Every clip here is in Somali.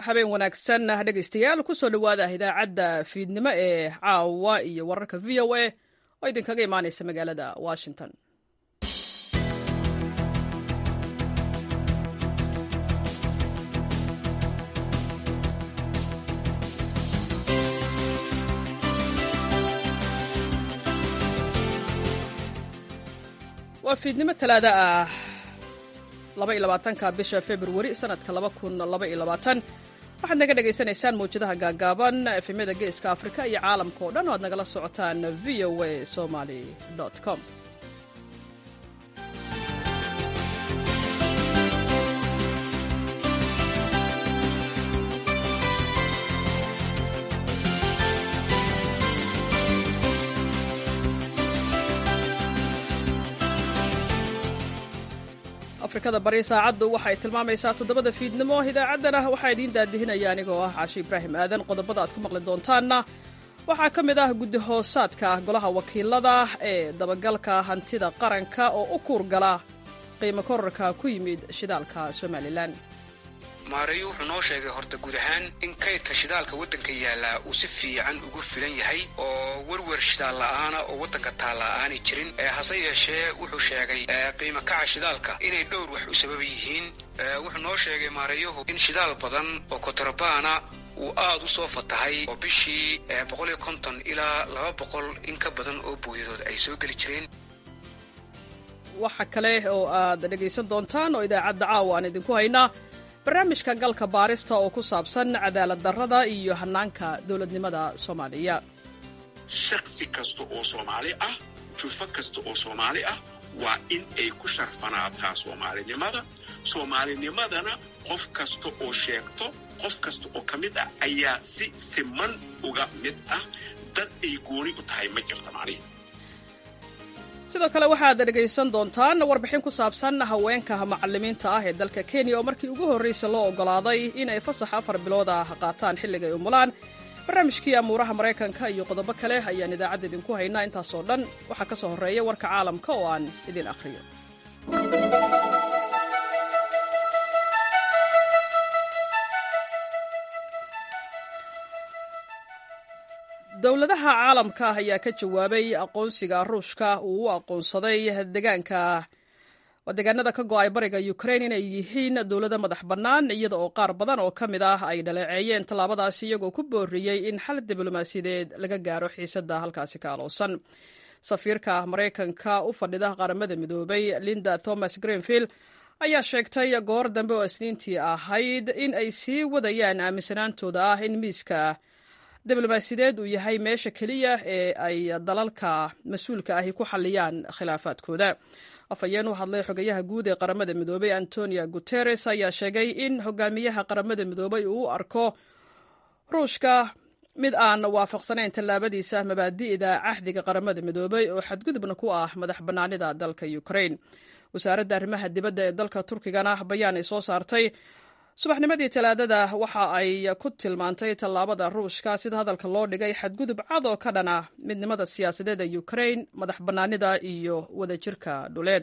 habeen wanaagsan dhegaystayaal kusoo dhowaada idaacadda fiidnimo ee caawa iyo wararka v o a oo idinkaga imaanaysa magaalada washington. waa fiidnimo talaada ah 22 bisha February sanadka 2022. waxaad naga dhagaysanaysaan mawjadaha gaagaaban efemyada geeska Afrika iyo caalamka oo dhan oo aad nagala socotaan voasomali.com. afrikada bari saacaddu waxay tilmaamaysaa 7 fiidnimo. idaacaddana waxaa idiin daadihinaya anigoo ah Caashi Ibraahim Aadan. qodobada aad ku maqli doontaanna waxaa ka mid ah guddi hoosaadka golaha wakiilada ee dabagalka hantida qaranka oo u kuurgala qiimo kororka ku yimid shidaalka Somaliland. maareeyo wuxuu noo sheegay horta guud ahaan in kaydka shidaalka waddanka yaala uu si fiican ugu filan yahay oo warwar shidaal la'aana oo waddanka taalla aanay jirin. hase yeeshee wuxuu sheegay qiimo kaca shidaalka inay dhowr wax u sabab yihiin. wuxuu noo sheegay maareeyuhu in shidaal badan oo kontrabaana uu aad u soo fatahay oo bishii 150 ilaa 200 in ka badan oo booyadood ay soo geli jireen. waxa kale oo aad dhegaysan doontaan oo idaacadda caawa aan idinku haynaa barnaamijka galka baarista oo ku saabsan cadaalad darrada iyo hannaanka dowladnimada Soomaaliya. shakhsi kasta oo Soomaali ah, jufo kasta oo Soomaali ah waa in ay ku sharfanaataa Soomaalinimadana qof kasta oo sheegto, qof kasta oo ka mid ah ayaa si siman uga mid ah. dad ay gooni u tahay ma jirto macnaheedu. sidoo kale waxaad dhegaysan doontaan warbixin ku saabsan haweenka macallimiinta ah ee dalka Kenya oo markii ugu horreysay loo ogolaaday in ay fasax 4 bilood ah qaataan xilliga ay umulaan. barnaamijkii amuuraha Mareykanka iyo qodobo kale ayaan idaacadda idinku haynaa. intaas oo dhan waxaa ka soo horreeya warka caalamka oo aan idin akhriyo. dowladaha caalamka ayaa ka jawaabay aqoonsiga Ruushka uu u aqoonsaday deegaanada ka go'ay bariga Ukraine inay yihiin dowlado madax bannaan, iyada oo qaar badan oo ka mid ah ay dhaleeceeyeen tallaabadaasi iyagoo ku booriyey in xal diblomaasiyadeed laga gaaro xiisadda halkaasi ka aloosan. safiirka Mareykanka u fadhida qaramada midoobay Linda Thomas Greenfield ayaa sheegtay goor dambe oo Isniintii ahayd in ay sii wadayaan aaminsanaantooda ah in miiska diblomaasiyadeed uu yahay meesha keliya ee ay dalalka mas-uulka ahi ku xalliyaan khilaafaadkooda. afhayeen u hadlay xogayaha guud ee qaramada midoobay Antonio Guterres ayaa sheegay in hogaamiyaha qaramada midoobay uu u arko Ruushka mid aan waafaqsanayn tallaabadiisa mabaadi'da cahdiga qaramada midoobay oo xadgudubna ku ah madax bannaanida dalka Ukraine. wasaaradda arrimaha dibadda ee dalka Turkigana bayaan ay soo saartay subaxnimadii talaadada waxa ay ku tilmaantay tallaabada Ruushka sida hadalka loo dhigay xadgudub cad oo ka dhana midnimada siyaasadeed ee Ukraine, madax bannaanida iyo wadajirka dhuleed.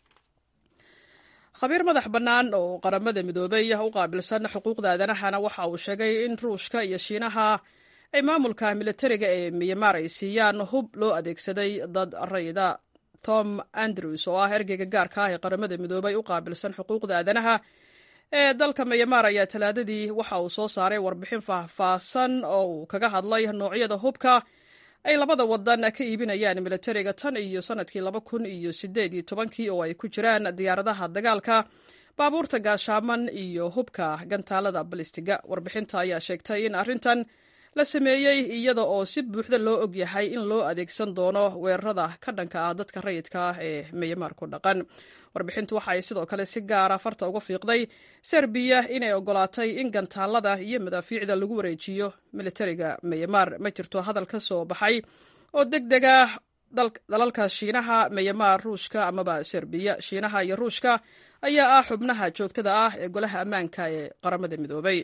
khabiir madax bannaan oo qaramada midoobay u qaabilsan xuquuqda aadanaha waxa uu sheegay in Ruushka iyo Shiinaha ay maamulka militariga ee Myanmar ay siiyaan hub loo adeegsaday dad rayida. Tom Andrews oo ah ergeyga gaarka ah ee qaramada midoobay u qaabilsan xuquuqda aadanaha ee dalka Myanmar ayaa talaadadii waxa uu soo saaray warbixin faahfaahsan oo uu kaga hadlay noocyada hubka ay labada wadan ka iibinayaan militariga tan iyo sanadkii 2018 oo ay ku jiraan diyaaradaha dagaalka, baabuurta gaashaaman iyo hubka gantaalada balistiga. warbixinta ayaa sheegtay in arrintan la sameeyey iyada oo si buuxda loo og yahay in loo adeegsan doono weerarada ka dhanka ah dadka rayidka ah ee Myanmar ku dhaqan. warbixintu waxa ay sidoo kale si gaara farta uga fiiqday Serbiya inay ogolaatay in gantaalada iyo madaafiicda lagu wareejiyo militariga Myanmar. ma jirto hadal ka soo baxay oo degdega dalalka Shiinaha, Myanmar, Ruushka amaba Serbiya. Shiinaha iyo Ruushka ayaa ah xubnaha joogtada ah ee golaha ammaanka ee qaramada midoobay.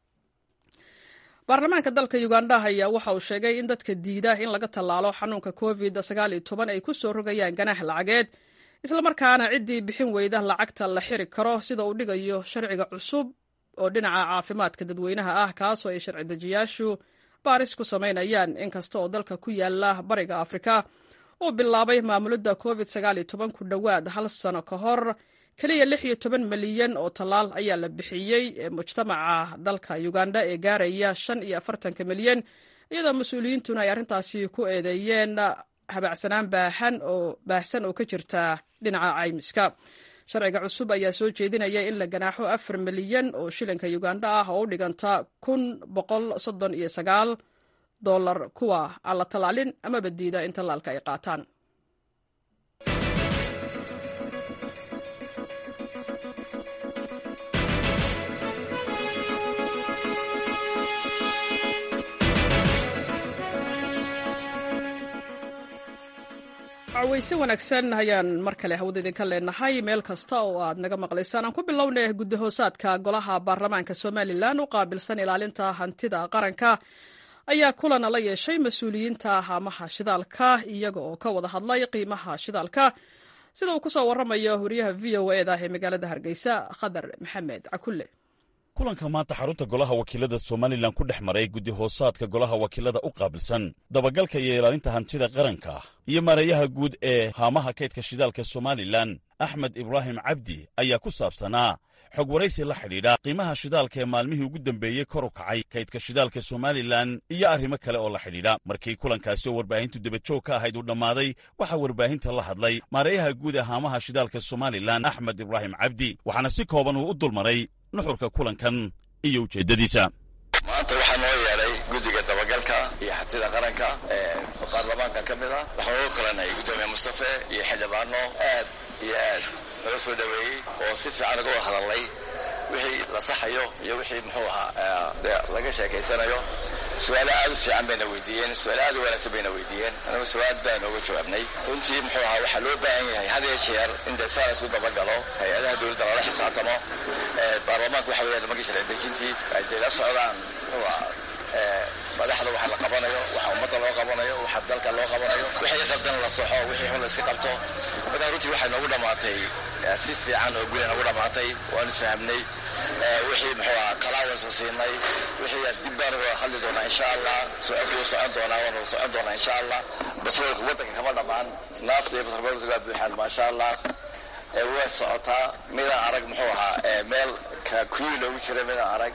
baarlamaanka dalka Uganda ayaa waxa uu sheegay in dadka diida in laga tallaalo xanuunka COVID-19 ay ku soo rogayaan ganaax lacageed, isla markaana ciddii bixin weyda lacagta la xiri karo sida uu dhigayo sharciga cusub oo dhinaca caafimaadka dadweynaha ah kaasoo ay sharci dejiyaashu baaris ku samaynayaan inkasta oo dalka ku yaala bariga afrika uu bilaabay maamulidda covid-19 ku dhowaad hal sano ka hor keliya 16 milyan oo tallaal ayaa la bixiyey ee mujtamaca dalka uganda ee gaaraya 45 milyan iyadoo mas-uuliyiintuna ay arrintaasi ku eedeeyeen habacsanaan baahsan oo ka jirta dhinaca caymiska. sharciga cusub ayaa soo jeedinaya in la ganaaxo 4 milyan oo shilinka uganda ah oo u dhiganta $139 kuwa aan la tallaalin amaba diida in tallaalka ay qaataan. wayse wanaagsan ayaan mar kale hawada idinka leenahay meel kasta oo aad naga maqlaysaan. aan ku bilownay gudahoosaadka golaha baarlamaanka somalilan u qaabilsan ilaalinta hantida qaranka ayaa kulan la yeeshay mas-uuliyiinta haamaha shidaalka iyaga oo ka wada hadlay qiimaha shidaalka sida uu ku soo waramayo wariyaha v o e da ee magaalada hargeysa khadar maxamed cakulle. kulanka maanta xarunta golaha wakiilada somalilan ku dhex maray guddi hoosaadka golaha wakiilada u qaabilsan dabagalka iyo ilaalinta hantida qaranka iyo maareeyaha guud ee haamaha kaydka shidaalka somalilan axmed ibraahim cabdi ayaa ku saabsanaa xog waraysi la xidhiidha qiimaha shidaalka ee maalmihii ugu dambeeyey kor u kacay kaydka shidaalka somalilan iyo arrimo kale oo la xidhiidha. markii kulankaasi oo warbaahintu dabajoog ka ahayd uu dhammaaday waxaa warbaahinta la hadlay maareeyaha guud ee haamaha shidaalka somalilan axmed ibraahim cabdi waxaana si kooban uu u dulmaray nuxurka kulankan iyo ujeeddadiisa. maanta waxaa noo yeedhay guddiga dabagalka iyo hantida qaranka ee baarlamaanka ka mid ah. waxaan uga qalanay guddoomiye mustafe iyo xildhibaano aad iyo aad naga soo dhoweeyey oo si fiican uga hadalnay wixii la saxayo iyo wixii muxuu ahaa laga sheekaysanayo. su-aalo aad u fiican bayna weydiiyeen, su-aalo aad u wanaagsan bayna weydiiyeen, anagu su-aal baan nooga jawaabnay. runtii muxuu ahaa waxaa loo baahan yahay had iyo jeer in dee saa laisku dabagalo, hay-adaha dowladda lala xisaabtamo. baarlamaanka waxa weeyaan markii sharci dejintii ay dee la socdaan muxuu ahaa madaxda waxa la qabanayo, waxa ummadda loo qabanayo, waxa dalka loo qabanayo, wixii qabdan la saxo, wixii xun la iska qabto. markaa runtii waxay noogu dhammaatay si fiican oo guri noogu dhammaatay, waanu fahamnay wixii muxuu ahaa talaawansu siinay, wixii dib baan uga hadli doonaa insha allah. socodku socon doonaa, waanu socon doonaa insha allah. batroolka waddanka kama dhammaan, naafta iyo batroolka waa buuxaan maasha allah. way socotaa midaan arag muxuu ahaa meel kuwi loogu jira midaan arag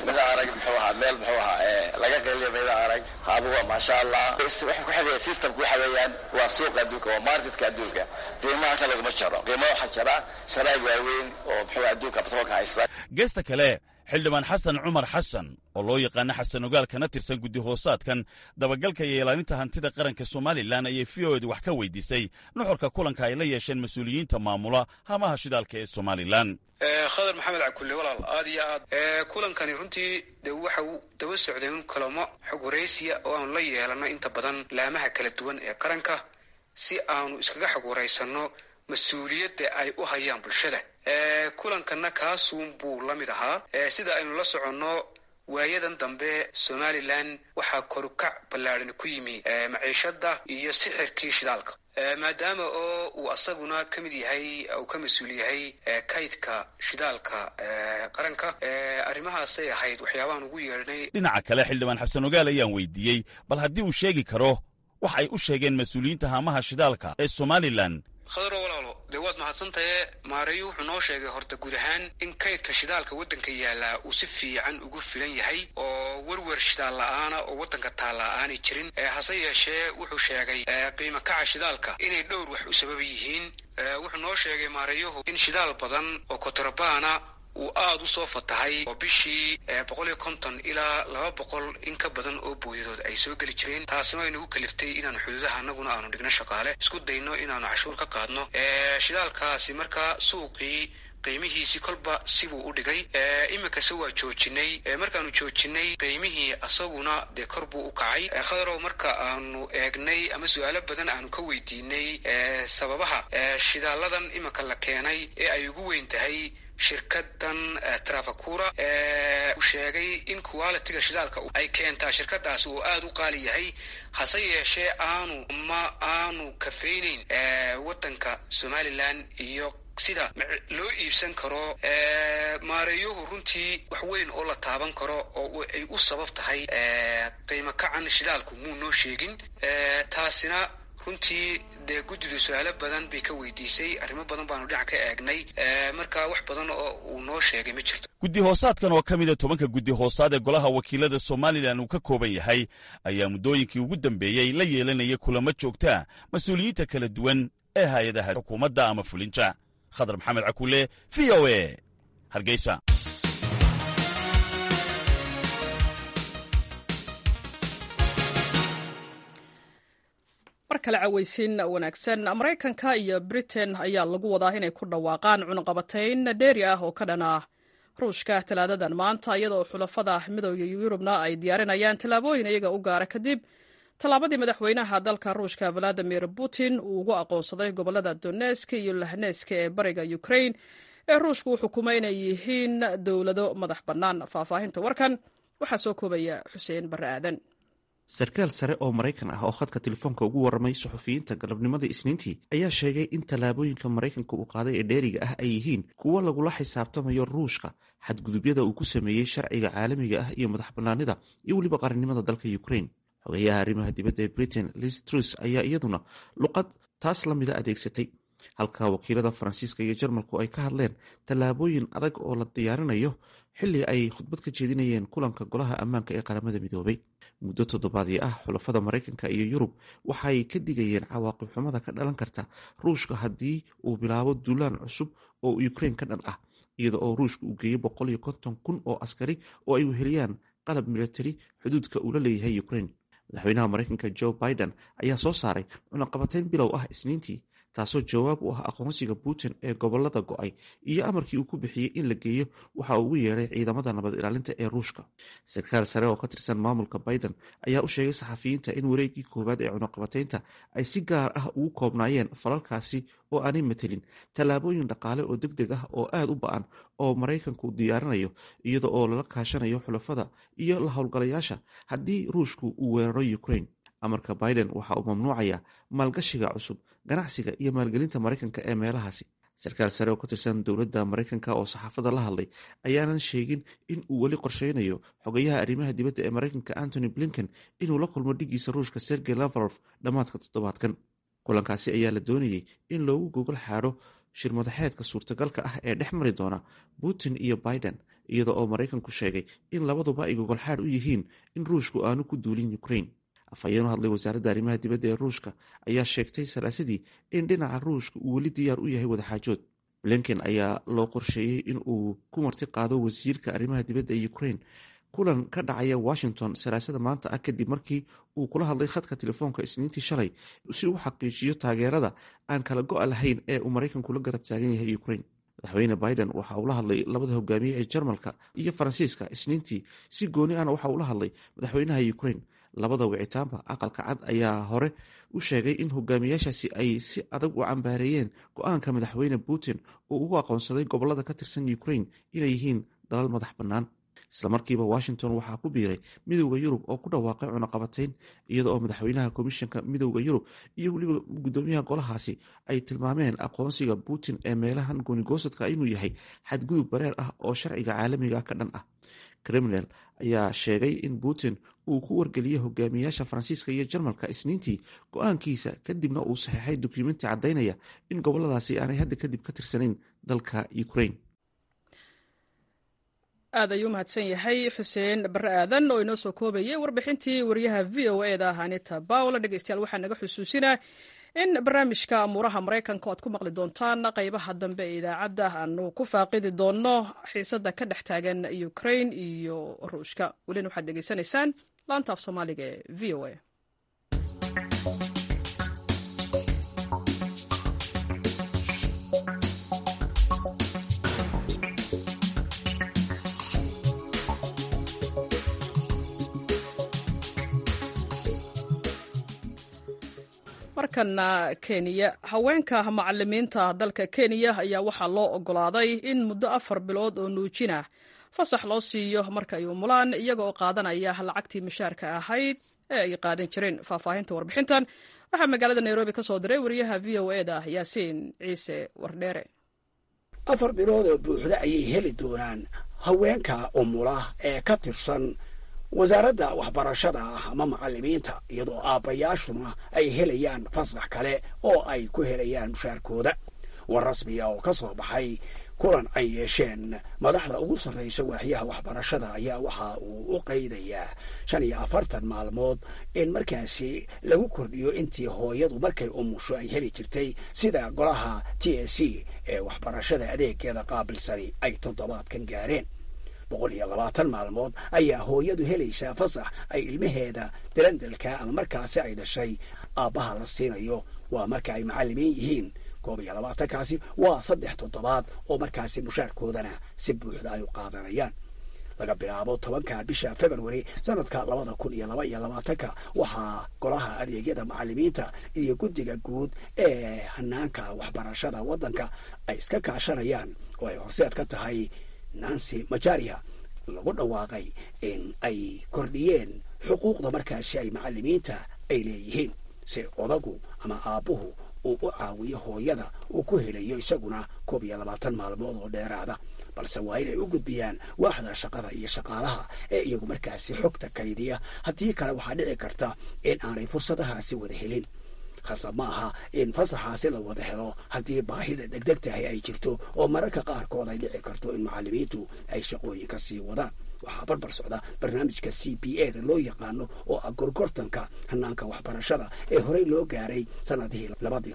muxuu ahaa meel muxuu ahaa laga qeeliyo midaan arag haabuwa maasha allah. waxay ku xidhaya systemku waxa weeyaan waa suuqa adduunka, waa marketka adduunka. qiimaha ka laguma jaro, qiimaha waxaa jira sharaag waaweyn oo muxuu adduunka batroolka haysta. geesta kale xildhibaan xasan cumar xasan oo loo yaqaano xasan ogaal kana tirsan guddi hoosaadkan dabagalka iyo ilaalinta hantida qaranka somalilan ayay v o edu wax ka weydiisay nuxurka kulanka ay la yeesheen mas-uuliyiinta maamula haamaha shidaalka ee somalilan. khadar maxamed cakulle walaal aad iyo aad kulankani runtii de waxa uu daba socday un kalamo xog waraysiya oo aanu la yeelano inta badan laamaha kala duwan ee qaranka si aanu iskaga xog waraysanno mas-uuliyadda ay u hayaan bulshada. kulankana kaasuun buu la mid ahaa. sida aynu la soconno waayadan dambe somalilan waxaa korukac ballaadhan ku yimi maciishada iyo sixirkii shidaalka, maadaama oo uu asaguna ka mid yahay uu ka mas-uul yahay kaydka shidaalka qaranka. arrimahaasay ahayd waxyaabahan ugu yeedhnay. dhinaca kale xildhibaan xasan ogaal ayaan weydiiyey bal haddii uu sheegi karo wax ay u sheegeen mas-uuliyiinta haamaha shidaalka ee somalilan. khadaro walaalo dee waad mahadsantahe. maareeyu wuxuu noo sheegay horta guud ahaan in kaydka shidaalka waddanka yaallaa uu si fiican ugu filan yahay oo werwer shidaal la-aana oo waddanka taalla aanay jirin. hase yeeshee wuxuu sheegay qiimo kaca shidaalka inay dhowr wax u sababa yihiin. wuxuu noo sheegay maareeyuhu in shidaal badan oo kotorbaana uu aad u soo fatahay oo bishii 150 ilaa 200 in ka badan oo booyadood ay soo geli jireen. taasina way nagu kaliftay inaanu xuduudaha annaguna aanu dhigno shaqaale, isku dayno inaanu cashuur ka qaadno. shidaalkaasi markaa suuqii qiimihiisii kolba sibuu u dhigay. iminkase waa joojinay. markaanu joojinay qiimihii asaguna dee kor buu u kacay. khadarow marka aanu eegnay ama su-aalo badan aanu ka weydiinay sababaha shidaaladan iminka la keenay ee ay ugu weyn tahay shirkadan Trafacura uu sheegay in quality-ga shidaalka ay keentaa shirkadaas uu aad u qaali yahay, hase yeeshee aanu kafeyneyn waddanka Somaliland iyo sida loo iibsan karo maareeyuhu runtii wax weyn oo la taaban karo oo ay u sabab tahay qiimo kacan shidaalku muu noo sheegin taasina runtii dee guddidu su-aalo badan bay ka weydiisay arrimo badan baanu dhinac ka eegnay marka wax badan oo uu noo sheegay ma jirto guddi hoosaadkan oo ka mida 10 guddi hoosaad ee golaha wakiilada somalilan uu ka kooban yahay ayaa muddooyinkii ugu dambeeyey la yeelanaya kulamo joogtaa mas-uuliyiinta kala duwan ee hay-adaha xukuumadda ama fulinta khadar maxamed cakuule v o a hargeysa mar kale cawaysiin wanaagsan maraykanka iyo britain ayaa lagu wadaa inay ku dhawaaqaan cunaqabatayn dheeri ah oo ka dhana ruushka talaadadan maanta iyadoo xulafada midooda yurubna ay diyaarinayaan tallaabooyin iyaga u gaara kadib tallaabadii madaxweynaha dalka ruushka valadimir putin uu ugu aqoonsaday gobolada donesk iyo lahnesk ee bariga ukraine ee ruushku uu xukumay inay yihiin dowlado madax bannaan faahfaahinta warkan waxaa soo koobaya xuseen barre aadan sarkaal sare oo maraykan ah oo khadka telefoonka ugu warramay suxufiyiinta galabnimadii isniintii ayaa sheegay in tallaabooyinka maraykanka uu qaaday ee dheeriga ah ay yihiin kuwo lagula xisaabtamayo ruushka xadgudubyada uu ku sameeyey sharciga caalamiga ah iyo madax bannaanida iyo weliba qarannimada dalka ukraine xogeyaha arrimaha dibadda ee britain liz truss ayaa iyaduna luqad taas la mida adeegsatay halka wakiilada faransiiska iyo jarmalku ay ka hadleen tallaabooyin adag oo la diyaarinayo xilli ay khudbad ka jeedinayeen kulanka golaha ammaanka ee qaramada midoobay muddo toddobaadii ah xulafada maraykanka iyo yurub waxay ka digayeen cawaaqib xumada ka dhalan karta ruushka haddii uu bilaabo duulaan cusub oo ukraine ka dhan ah iyada oo ruushka uu geeyo 150,000 oo askari oo ay weheliyaan qalab militari xuduudka uu la leeyahay ukraine madaxweynaha maraykanka joe biden ayaa soo saaray cunaqabatayn bilow ah isniintii taasoo jawaab u ah aqoonsiga putin ee gobolada go'ay iyo amarkii uu ku bixiyey in la geeyo waxa uu ugu yeedhay ciidamada nabad ilaalinta ee ruushka sarkaal sare oo ka tirsan maamulka biden ayaa u sheegay saxafiyiinta in wareegii koowaad ee cunaqabataynta ay si gaar ah ugu koobnaayeen falalkaasi oo aanay matelin tallaabooyin dhaqaale oo deg deg ah oo aad u ba'an oo maraykanku diyaarinayo iyada oo lala kaashanayo xulafada iyo la howlgalayaasha haddii ruushku uu weeraro ukraine amarka biden waxa uu mamnuucaya maalgashiga cusub ganacsiga iyo maalgelinta maraykanka ee meelahaasi sarkaal sare oo ka tirsan dowladda maraykanka oo saxaafadda la hadlay ayaanan sheegin in uu weli qorsheynayo xogayaha arrimaha dibadda ee maraykanka antony blinken inuu la kulmo dhigiisa ruushka sergey lavrov dhammaadka toddobaadkan kulankaasi ayaa la doonayey in loogu gogol xaadho shirmadaxeedka suurtagalka ah ee dhex mari doona putin iyo biden iyada oo maraykanku sheegay in labaduba ay gogolxaadh u yihiin in ruushku aanu ku duulin ukraine afhayeen u hadlay wasaaradda arrimaha dibadda ee ruushka ayaa sheegtay salaasadii in dhinaca ruushka uu weli diyaar u yahay wadaxaajood blinken ayaa loo qorsheeyey in uu ku marti qaado wasiirka arrimaha dibadda ee ukraine kulan ka dhacaya washington salaasada maanta ah kadib markii uu kula hadlay khadka telefoonka isniintii shalay si uu xaqiijiyo taageerada aan kala go-a lahayn ee uu maraykanku la garab taagan yahay ukraine madaxweyne biden waxa uu la hadlay labada hogaamiye ee jarmalka iyo faransiiska isniintii si gooni ahna waxa uu la hadlay madaxweynaha ukraine labada wicitaanba aqalka cad ayaa hore u sheegay in hogaamiyaashaasi ay si adag u cambaareeyeen go-aanka madaxweyne putin uu ugu aqoonsaday gobolada ka tirsan ukraine inay yihiin dalal madax bannaan islamarkiiba washington waxaa ku biiray midowda yurub oo ku dhawaaqay cunaqabatayn iyada oo madaxweynaha komishanka midowda yurub iyo weliba gudoomiyaha golahaasi ay tilmaameen aqoonsiga putin ee meelahan goonigoosadka inuu yahay xadgudub bareer ah oo sharciga caalamiga ka dhan ah kremlin ayaa sheegay in putin uu ku wargeliyey hogaamiyaasha faransiiska iyo jarmalka isniintii go-aankiisa kadibna uu saxeexay dukumenti caddaynaya in goboladaasi aanay hadda kadib ka tirsanayn dalka ukraine aad ayuu mahadsan yahay xuseen barre aadan oo inoo soo koobayay warbixintii wariyaha v o e da anita bawla dhegeystayaal waxaa naga xusuusinaa in barnaamijka amuuraha maraykanka o aad ku maqli doontaan qaybaha dambe ee idaacadda aanu ku faaqidi doonno xiisadda ka dhex taagan ukraine iyo ruushka welina waxaad degeysanaysaan laanta af soomaaliga ee v o a markana kenya haweenka macalimiinta dalka kenya ayaa waxaa loo ogolaaday in muddo 4 bilood oo nuujinah fasax loo siiyo marka ay umulaan iyaga oo qaadanaya lacagtii mushaarka ahayd ee ay qaadan jireen faahfaahinta warbixintan waxaa magaalada nairobi ka soo diray wariyaha v o e da yaasiin ciise wardheere 4 bilood oo buuxda ayay heli doonaan haweenka umula ee ka tirsan wasaaradda waxbarashada ama macallimiinta, iyadoo aabbayaashuna ay helayaan fasax kale oo ay ku helayaan mushaarkooda. war rasmiya oo ka soo baxay kulan ay yeesheen madaxda ugu sarraysa waaxyaha waxbarashada ayaa waxa uu u qaydayaa 45 maalmood in markaasi lagu kordhiyo intii hooyadu markay umusho ay heli jirtay, sida golaha TSC ee waxbarashada adeegeeda qaabilsani ay toddobaadkan gaareen. 120 maalmood ayaa hooyadu helaysaa fasax ay ilmaheeda darandalka ama markaasi ay dhashay aabbaha la siinayo, waa marka ay macallimiin yihiin. 22kaasi waa 3 toddobaad oo markaasi mushaarkoodana si buuxda ay u qaadanayaan. laga bilaabo 10 bisha February sanadka 2022 waxaa golaha adeegyada macallimiinta iyo guddiga guud ee hanaanka waxbarashada waddanka ay iska kaashanayaan oo ay horseed ka tahay Nancy Macharia lagu dhawaaqay in ay kordhiyeen xuquuqda markaasi ay macallimiinta ay leeyihiin, si odagu ama aabbuhu uu u caawiyo hooyada uu ku helayo isaguna 22 maalmood oo dheeraada, balse waa inay u gudbiyaan waaxda shaqada iyo shaqaalaha ee iyagu markaasi xogta kaydiya. haddii kale waxaa dhici karta in aanay fursadahaasi wada helin. khasab ma aha in fasaxaasi la wada helo haddii baahida degdeg tahay ay jirto, oo mararka qaarkood ay dhici karto in macallimiintu ay shaqooyinka sii wadaan. waxaa barbar socda barnaamijka CPA-da loo yaqaano oo ah gorgortanka hanaanka waxbarashada ee horey loo gaaray sanadihii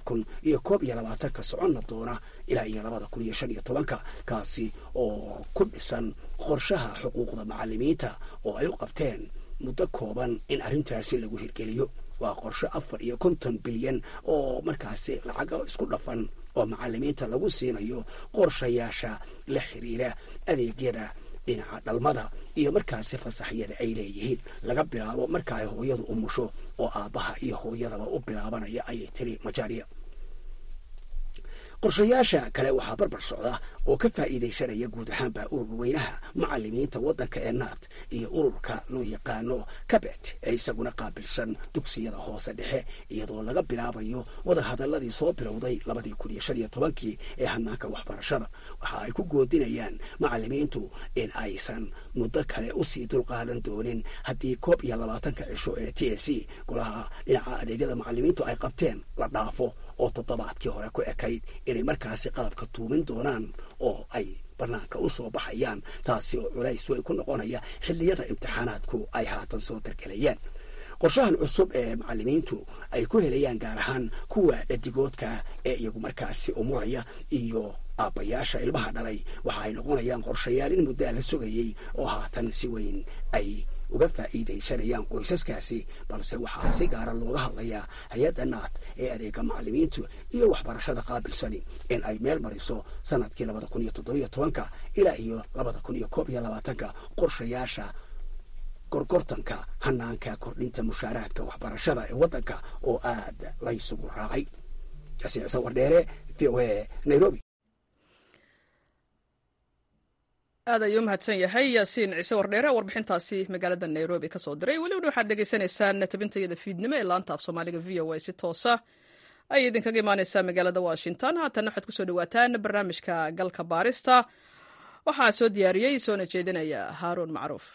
2021 soconna doona ilaa 2015, kaasi oo ku dhisan qorshaha xuquuqda macallimiinta oo ay u qabteen muddo kooban in arrintaasi lagu hirgeliyo. waa qorshe 54 bilyan oo markaasi lacaga isku dhafan oo macallimiinta lagu siinayo qorshayaasha la xiriira adeegyada dhinaca dhalmada iyo markaasi fasaxyada ay leeyihiin, laga bilaabo marka ay hooyadu umusho oo aabbaha iyo hooyadaba u bilaabanaya, ayay tiri Macharia. qorshayaasha kale waxaa barbar socda oo ka faa'iidaysanaya guud ahaanba urur weynaha macallimiinta waddanka ee NAT iyo ururka loo yaqaano KABET ee isaguna qaabilsan dugsiyada hoose dhexe, iyadoo laga bilaabayo wadahadaladii soo bilowday 2015 ee hanaanka waxbarashada. waxa ay ku goodinayaan macallimiintu in aysan muddo kale usii dulqaadan doonin haddii 21 cisho ee TSC golaha dhinaca adeegyada macallimiintu ay qabteen la dhaafo oo toddobaadkii hore ku ekayd, inay markaasi qalabka tuumin doonaan oo ay banaanka u soo baxayaan, taasi oo culays way ku noqonaya xilliyada imtixaanaadku ay haatan soo dargelayaan. qorshahan cusub ee macallimiintu ay ku helayaan gaar ahaan kuwa dhadigoodka ee iyagu markaasi umuraya iyo aabbayaasha ilmaha dhalay waxa ay noqonayaan qorshayaal in muddo la sugayay oo haatan si weyn ay uga faa'iidaysanayaan qoysaskaasi, balse waxaa si gaara looga hadlayaa hay-adda NAT ee adeega macallimiintu iyo waxbarashada qaabilsani in ay meel mariso sanadkii 2017 ilaa iyo 2021 qorshayaasha gorgortanka hanaanka kordhinta mushaaraadka waxbarashada ee waddanka oo aad la isugu raacay. Yaasiin Ciise Wardheere, VOA, Nairobi. aad ayuu mahadsan yahay Yaasiin Ciise Wardheere warbixintaasi magaalada Nairobi ka soo diray. weliba waxaad dhegaysanaysaan tabintayada fiidnimo ee laanta af Soomaaliga VOA si toosa ay idinkaga imaanaysaa magaalada Washington. haatan waxaad kusoo dhawaataan barnaamijka galka baarista, waxaa soo diyaariyey soona jeedinaya Haaruun Macruuf.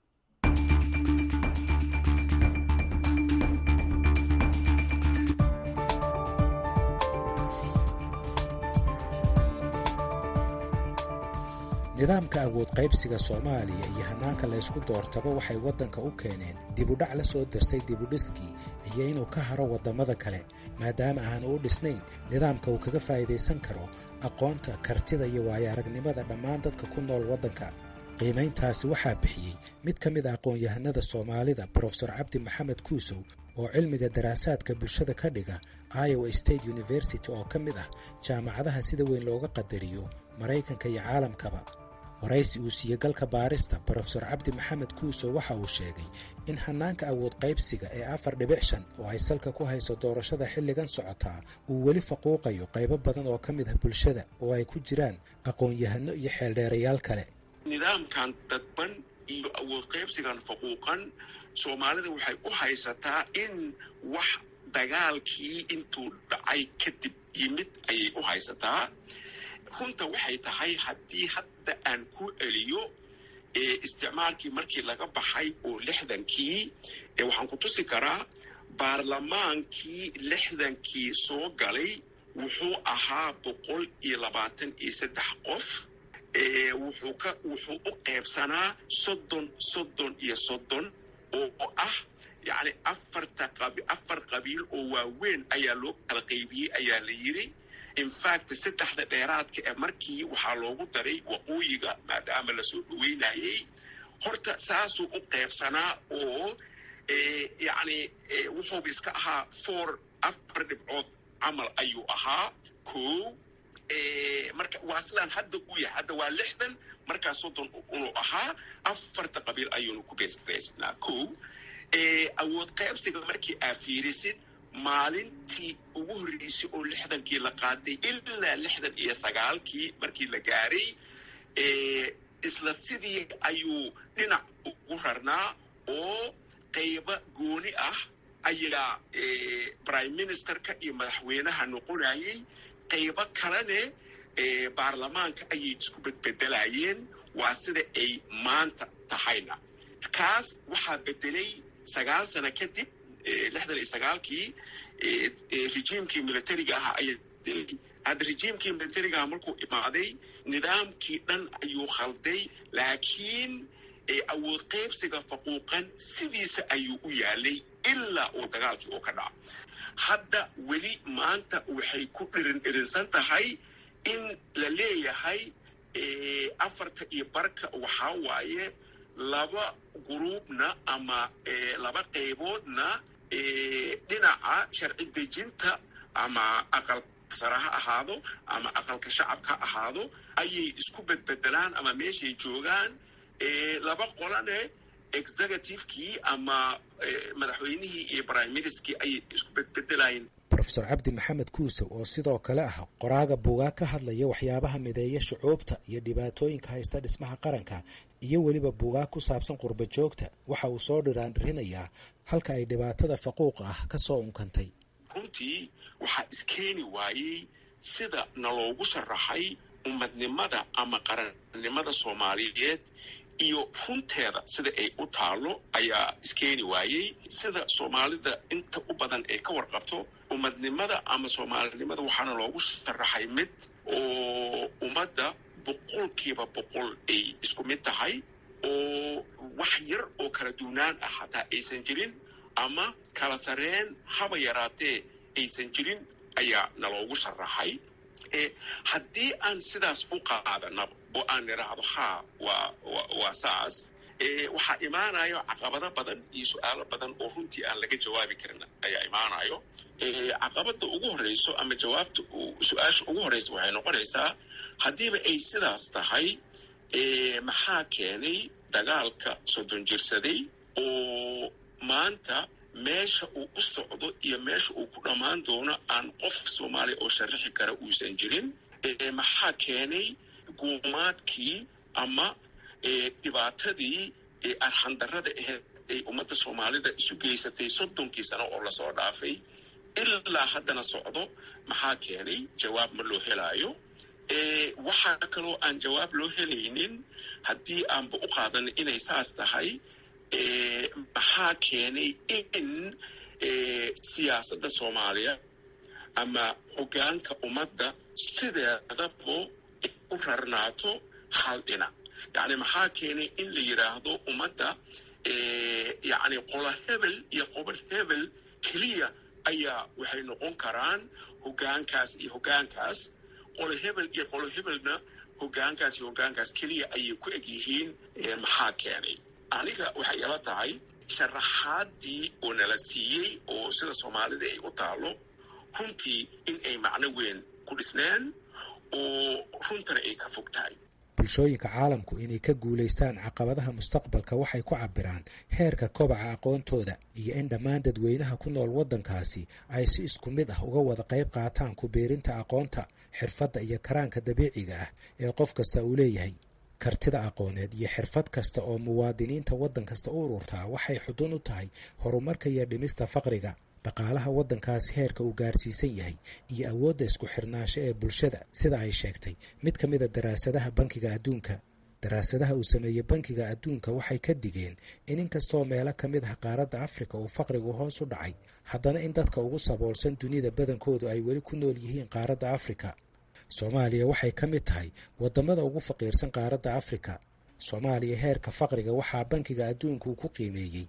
nidaamka awood qaybsiga Soomaaliya iyo hanaanka la isku doortaba waxay waddanka u keeneen dib u dhac la soo darsay dib u dhiskii iyo inuu ka haro waddamada kale, maadaama aan u dhisnayn nidaamka uu kaga faa'iidaysan karo aqoonta, kartida iyo waayo-aragnimada dhammaan dadka ku nool waddanka. qiimayntaasi waxaa bixiyey mid ka mid a aqoon-yahanada Soomaalida, Professor Cabdi Maxamed Kuusow, oo cilmiga daraasaadka bulshada ka dhiga Iowa State University oo ka mid ah jaamacadaha sida weyn looga qadariyo Maraykanka iyo caalamkaba. waraysi uu siiyey galka baarista, Professor Cabdi Maxamed Kuusow waxa uu sheegay in hanaanka awood qaybsiga ee 4.5 oo ay salka ku hayso doorashada xilligan socotaa uu weli faquuqayo qaybo badan oo ka mid ah bulshada oo ay ku jiraan aqoon-yahano iyo xeeldheerayaal kale. nidaamkan dadban iyo awood qaybsigan faquuqan Soomaalida waxay u haysataa in wax dagaalkii intuu dhacay kadib yimid ayay u haysataa. runta waxay tahay haddii hadda aan ku celiyo isticmaalkii markii laga baxay oo 60kii waxaan ku tusi karaa baarlamaankii 60kii soo galay wuxuu ahaa 123 qof wuxuu u qaybsanaa 30 oo ah yani afar qabiil oo waaweyn ayaa loo kala qaybiyey ayaa la yiri in fact 3 dheeraadka ee markii waxaa loogu daray waqooyiga maadaama la soo dhaweynayay horta saasuu u qaybsanaa oo yani wuxuu iska ahaa 4 dhibcood camal ayuu ahaa marka waa sidaan hadda u yahay hadda waa 60 markaa 30 inuu ahaa 4 qabiil ayuunu ku beesnaa awood qaybsiga markii aa fiirisid maalintii ugu horreysay oo 60kii la qaaday ilaa 69kii markii la gaaray isla sidii ayuu dhinac ugu rarnaa oo qaybo gooni ah ayaa prime ministerka iyo madaxweynaha noqonayay qaybo kalene baarlamaanka ayay isku bedbedelayeen waa sida ay maanta tahayna kaas waxaa bedelay 9 sano kadib 69kii rejiimkii militariga ahaa ayay dilay hadda rejiimkii militariga ahaa markuu imaaday nidaamkii dhan ayuu khalday laakiin awood qaybsiga faquuqan sidiisa ayuu u yaalay ilaa uu dagaalkii uu ka dhaco hadda weli maanta waxay ku dhirinsan tahay in la leeyahay 4 waxaa waaye 2 gruubna ama 2 qayboodna dhinaca sharci dejinta ama aqal sare ha ahaado ama aqalka shacabka ha ahaado ayay isku bedbedelaan ama meeshay joogaan 2 qolane executive-kii ama madaxweynihii iyo prime ministerkii ayay isku bedbedelayeen rofesor cabdi maxamed kuusow oo sidoo kale ah qoraaga buugaag ka hadlaya waxyaabaha mideeya shucuubta iyo dhibaatooyinka haysta dhismaha qaranka iyo weliba buugaag ku saabsan qurba joogta waxa uu soo dhiraandhirinayaa halka ay dhibaatada faquuqa ah ka soo unkantay runtii waxaa iskeeni waayey sida naloogu sharaxay ummadnimada ama qarannimada soomaaliyeed iyo runteeda sida ay u taalo ayaa iskeeni waayey sida soomaalida inta u badan ay ka warqabto ummadnimada ama soomaalinimada waxaana loogu sharaxay mid oo ummadda 100% ay isku mid tahay oo wax yar oo kala duunaan ah hataa aysan jirin ama kala sareen haba yaraatee aysan jirin ayaa naloogu sharaxay haddii aan sidaas u qaadanaba oo aan nidhaahdo waa saas waxaa imaanayo caqabado badan iyo su-aalo badan oo runtii aan laga jawaabi karin ayaa imaanayo caqabada ugu horeyso ama jawaabta su-aasha ugu horeysa waxay noqonaysaa haddiiba ay sidaas tahay maxaa keenay dagaalka 30 jirsaday oo maanta meesha uu u socdo iyo meesha uu ku dhammaan doono aan qof Soomaali oo sharaxi kara uusan jirin maxaa keenay guumaadkii ama dhibaatadii arxandarrada ahayd ay ummadda Soomaalida isu geysatay 30kii sano oo la soo dhaafay ilaa haddana socdo maxaa keenay jawaab ma loo helaayo waxaa kaloo aan jawaab loo helaynin haddii aanba u qaadanay inay saas tahay maxaa keenay in siyaasadda Soomaaliya ama hoggaanka ummadda sideedaba u rarnaato hal dhinac yani maxaa keenay in la yiraahdo ummadda yani qola hebel iyo qobol hebel keliya ayaa waxay noqon karaan hoggaankaas iyo hoggaankaas qola hebel iyo qola hebelna hoggaankaas iyo hoggaankaas keliya ayay ku eg yihiin maxaa keenay aniga waxay ila tahay sharaxaadii oo nala siiyey oo sida Soomaalida ay u taalo runtii in ay macno weyn ku dhisneen oo runtana ay ka fog tahay bulshooyinka caalamku inay ka guulaystaan caqabadaha mustaqbalka waxay ku cabiraan heerka kobaca aqoontooda iyo in dhammaan dadweynaha ku nool waddankaasi ay si isku mid ah uga wada qayb qaataan ku beerinta aqoonta xirfadda iyo karaanka dabiiciga ah ee qof kasta uu leeyahay kartida aqooneed iyo xirfad kasta oo muwaadiniinta waddan kasta u ururtaa waxay xudun u tahay horumarka iyo dhimista faqriga dhaqaalaha waddankaasi heerka uu gaarsiisan yahay iyo awoodda isku xirnaansho ee bulshada sida ay sheegtay mid ka mida daraasadaha bankiga adduunka. daraasadaha uu sameeyey bankiga adduunka waxay ka digeen in inkastoo meelo ka mid ah qaaradda afrika uu faqrigu hoos u dhacay, haddana in dadka ugu saboolsan dunida badankoodu ay weli ku nool yihiin qaaradda afrika. soomaaliya waxay ka mid tahay waddamada ugu faqiirsan qaaradda afrika. soomaaliya heerka faqriga waxaa bankiga adduunka uu ku qiimeeyey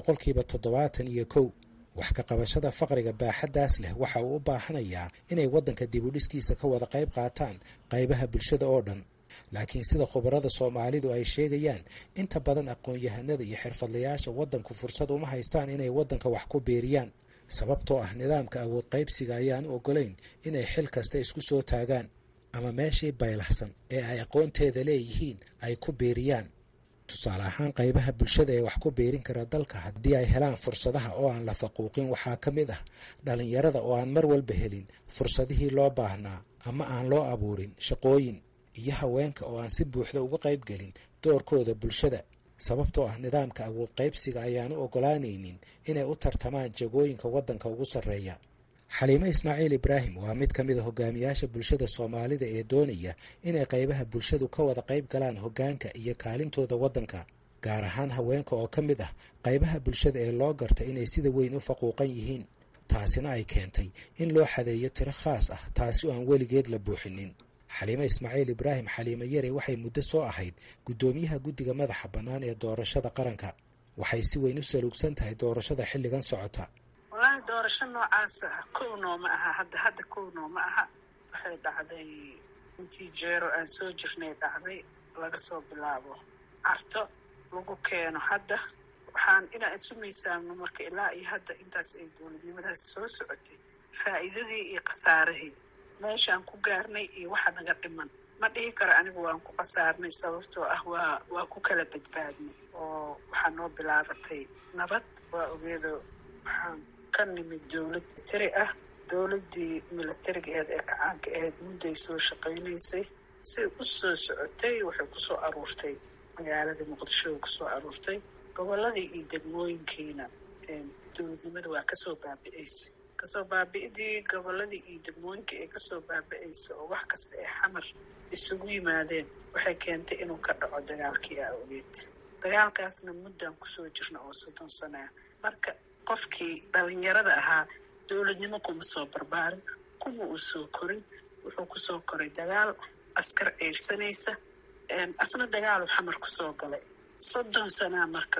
71%. wax ka qabashada faqriga baaxaddaas leh waxa uu u baahanayaa inay waddanka dibudhiskiisa ka wada qayb qaataan qaybaha bulshada oo dhan. laakiin sida khubarada soomaalidu ay sheegayaan, inta badan aqoon-yahanada iyo xirfadlayaasha waddanku fursad uma haystaan inay waddanka wax ku biiriyaan, sababtoo ah nidaamka awood qaybsiga ayaan u oggolayn inay xil kasta isku soo taagaan ama meeshii baylahsan ee ay aqoonteeda leeyihiin ay ku biiriyaan. tusaale ahaan qaybaha bulshada ee wax ku biirin kara dalka haddii ay helaan fursadaha oo aan la faquuqin waxaa ka mid ah dhallinyarada oo aan mar walba helin fursadihii loo baahnaa ama aan loo abuurin shaqooyin, iyo haweenka oo aan si buuxda uga qayb gelin doorkooda bulshada, sababtoo ah nidaamka awood qaybsiga ayaan u oggolaanaynin inay u tartamaan jagooyinka waddanka ugu sarreeya. xaliime ismaaciil ibraahim waa mid ka mid a hogaamiyaasha bulshada soomaalida ee doonaya inay qaybaha bulshadu ka wada qayb galaan hoggaanka iyo kaalintooda waddanka, gaar ahaan haweenka oo ka mid ah qaybaha bulshada ee loo garta inay sida weyn u faquuqan yihiin. taasina ay keentay in loo xadeeyo tiro khaas ah, taasi oo aan weligeed la buuxinin. xaliime ismaaciil ibraahim xaliime yare waxay muddo soo ahayd guddoomiyaha guddiga madaxa bannaan ee doorashada qaranka. waxay si weyn u saluugsan tahay doorashada xilligan socota. wallaahi doorasho noocaas ah kownoo ma aha, hadda kownoo ma aha. waxay dhacday intii jeero aan soo jirnay dhacday, laga soo bilaabo carto lagu keeno hadda. waxaan inaan isu miisaamno marka ilaa iyo hadda intaas ay dowladnimadaas soo socotay, faa'iidadii iyo khasaarihii meeshaan ku gaarnay iyo waxa naga dhiman. ma dhihi karo anigu waan ku khasaarnay, sababtoo ah waa ku kala badbaadnay oo waxaa noo bilaabatay nabad. waa ogeedo waxaan ka nimid dowlad militari ah. dowladdii militariga aheed ee kacaanka aheyd mudday soo shaqaynaysay, siay u soo socotay waxay ku soo aruurtay magaalada muqdisho, kusoo aruurtay gobolladii iyo degmooyinkiina dowladnimada waa kasoo baabi'aysay. kasoo baabi'dii gobolladii iyo degmooyinkii ay kasoo baabi'aysa oo wax kasta ay xamar isugu yimaadeen waxay keentay inuu ka dhaco dagaalkii aa ogeed. dagaalkaasna muddaan kusoo jirna oo 30 sanaa. marka qofkii dhalinyarada ahaa dowladnimo kuma soo barbaarin, kuma uu soo korin. wuxuu kusoo koray dagaal, askar ceyrsanaysa, asna dagaaluu xamar kusoo galay. 30 sanaa marka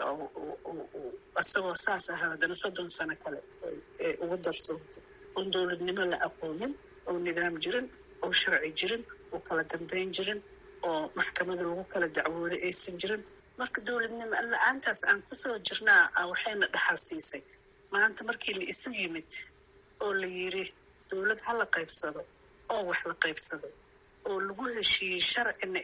asagoo saas ahaa haddana 30 sano kale ee ugu darsoontay oon dowladnimo la aqoonin, oo nidaam jirin, oo sharci jirin, oo kala dambeyn jirin, oo maxkamada lagu kala dacwooday aysan jirin. marka dowladnimo la-aantaas aan kusoo jirnaa waxayna dhaxal siisay maanta markii la isu yimid oo la yiri dowlad ha la qaybsado oo wax la qaybsado oo lagu heshiiyey sharcina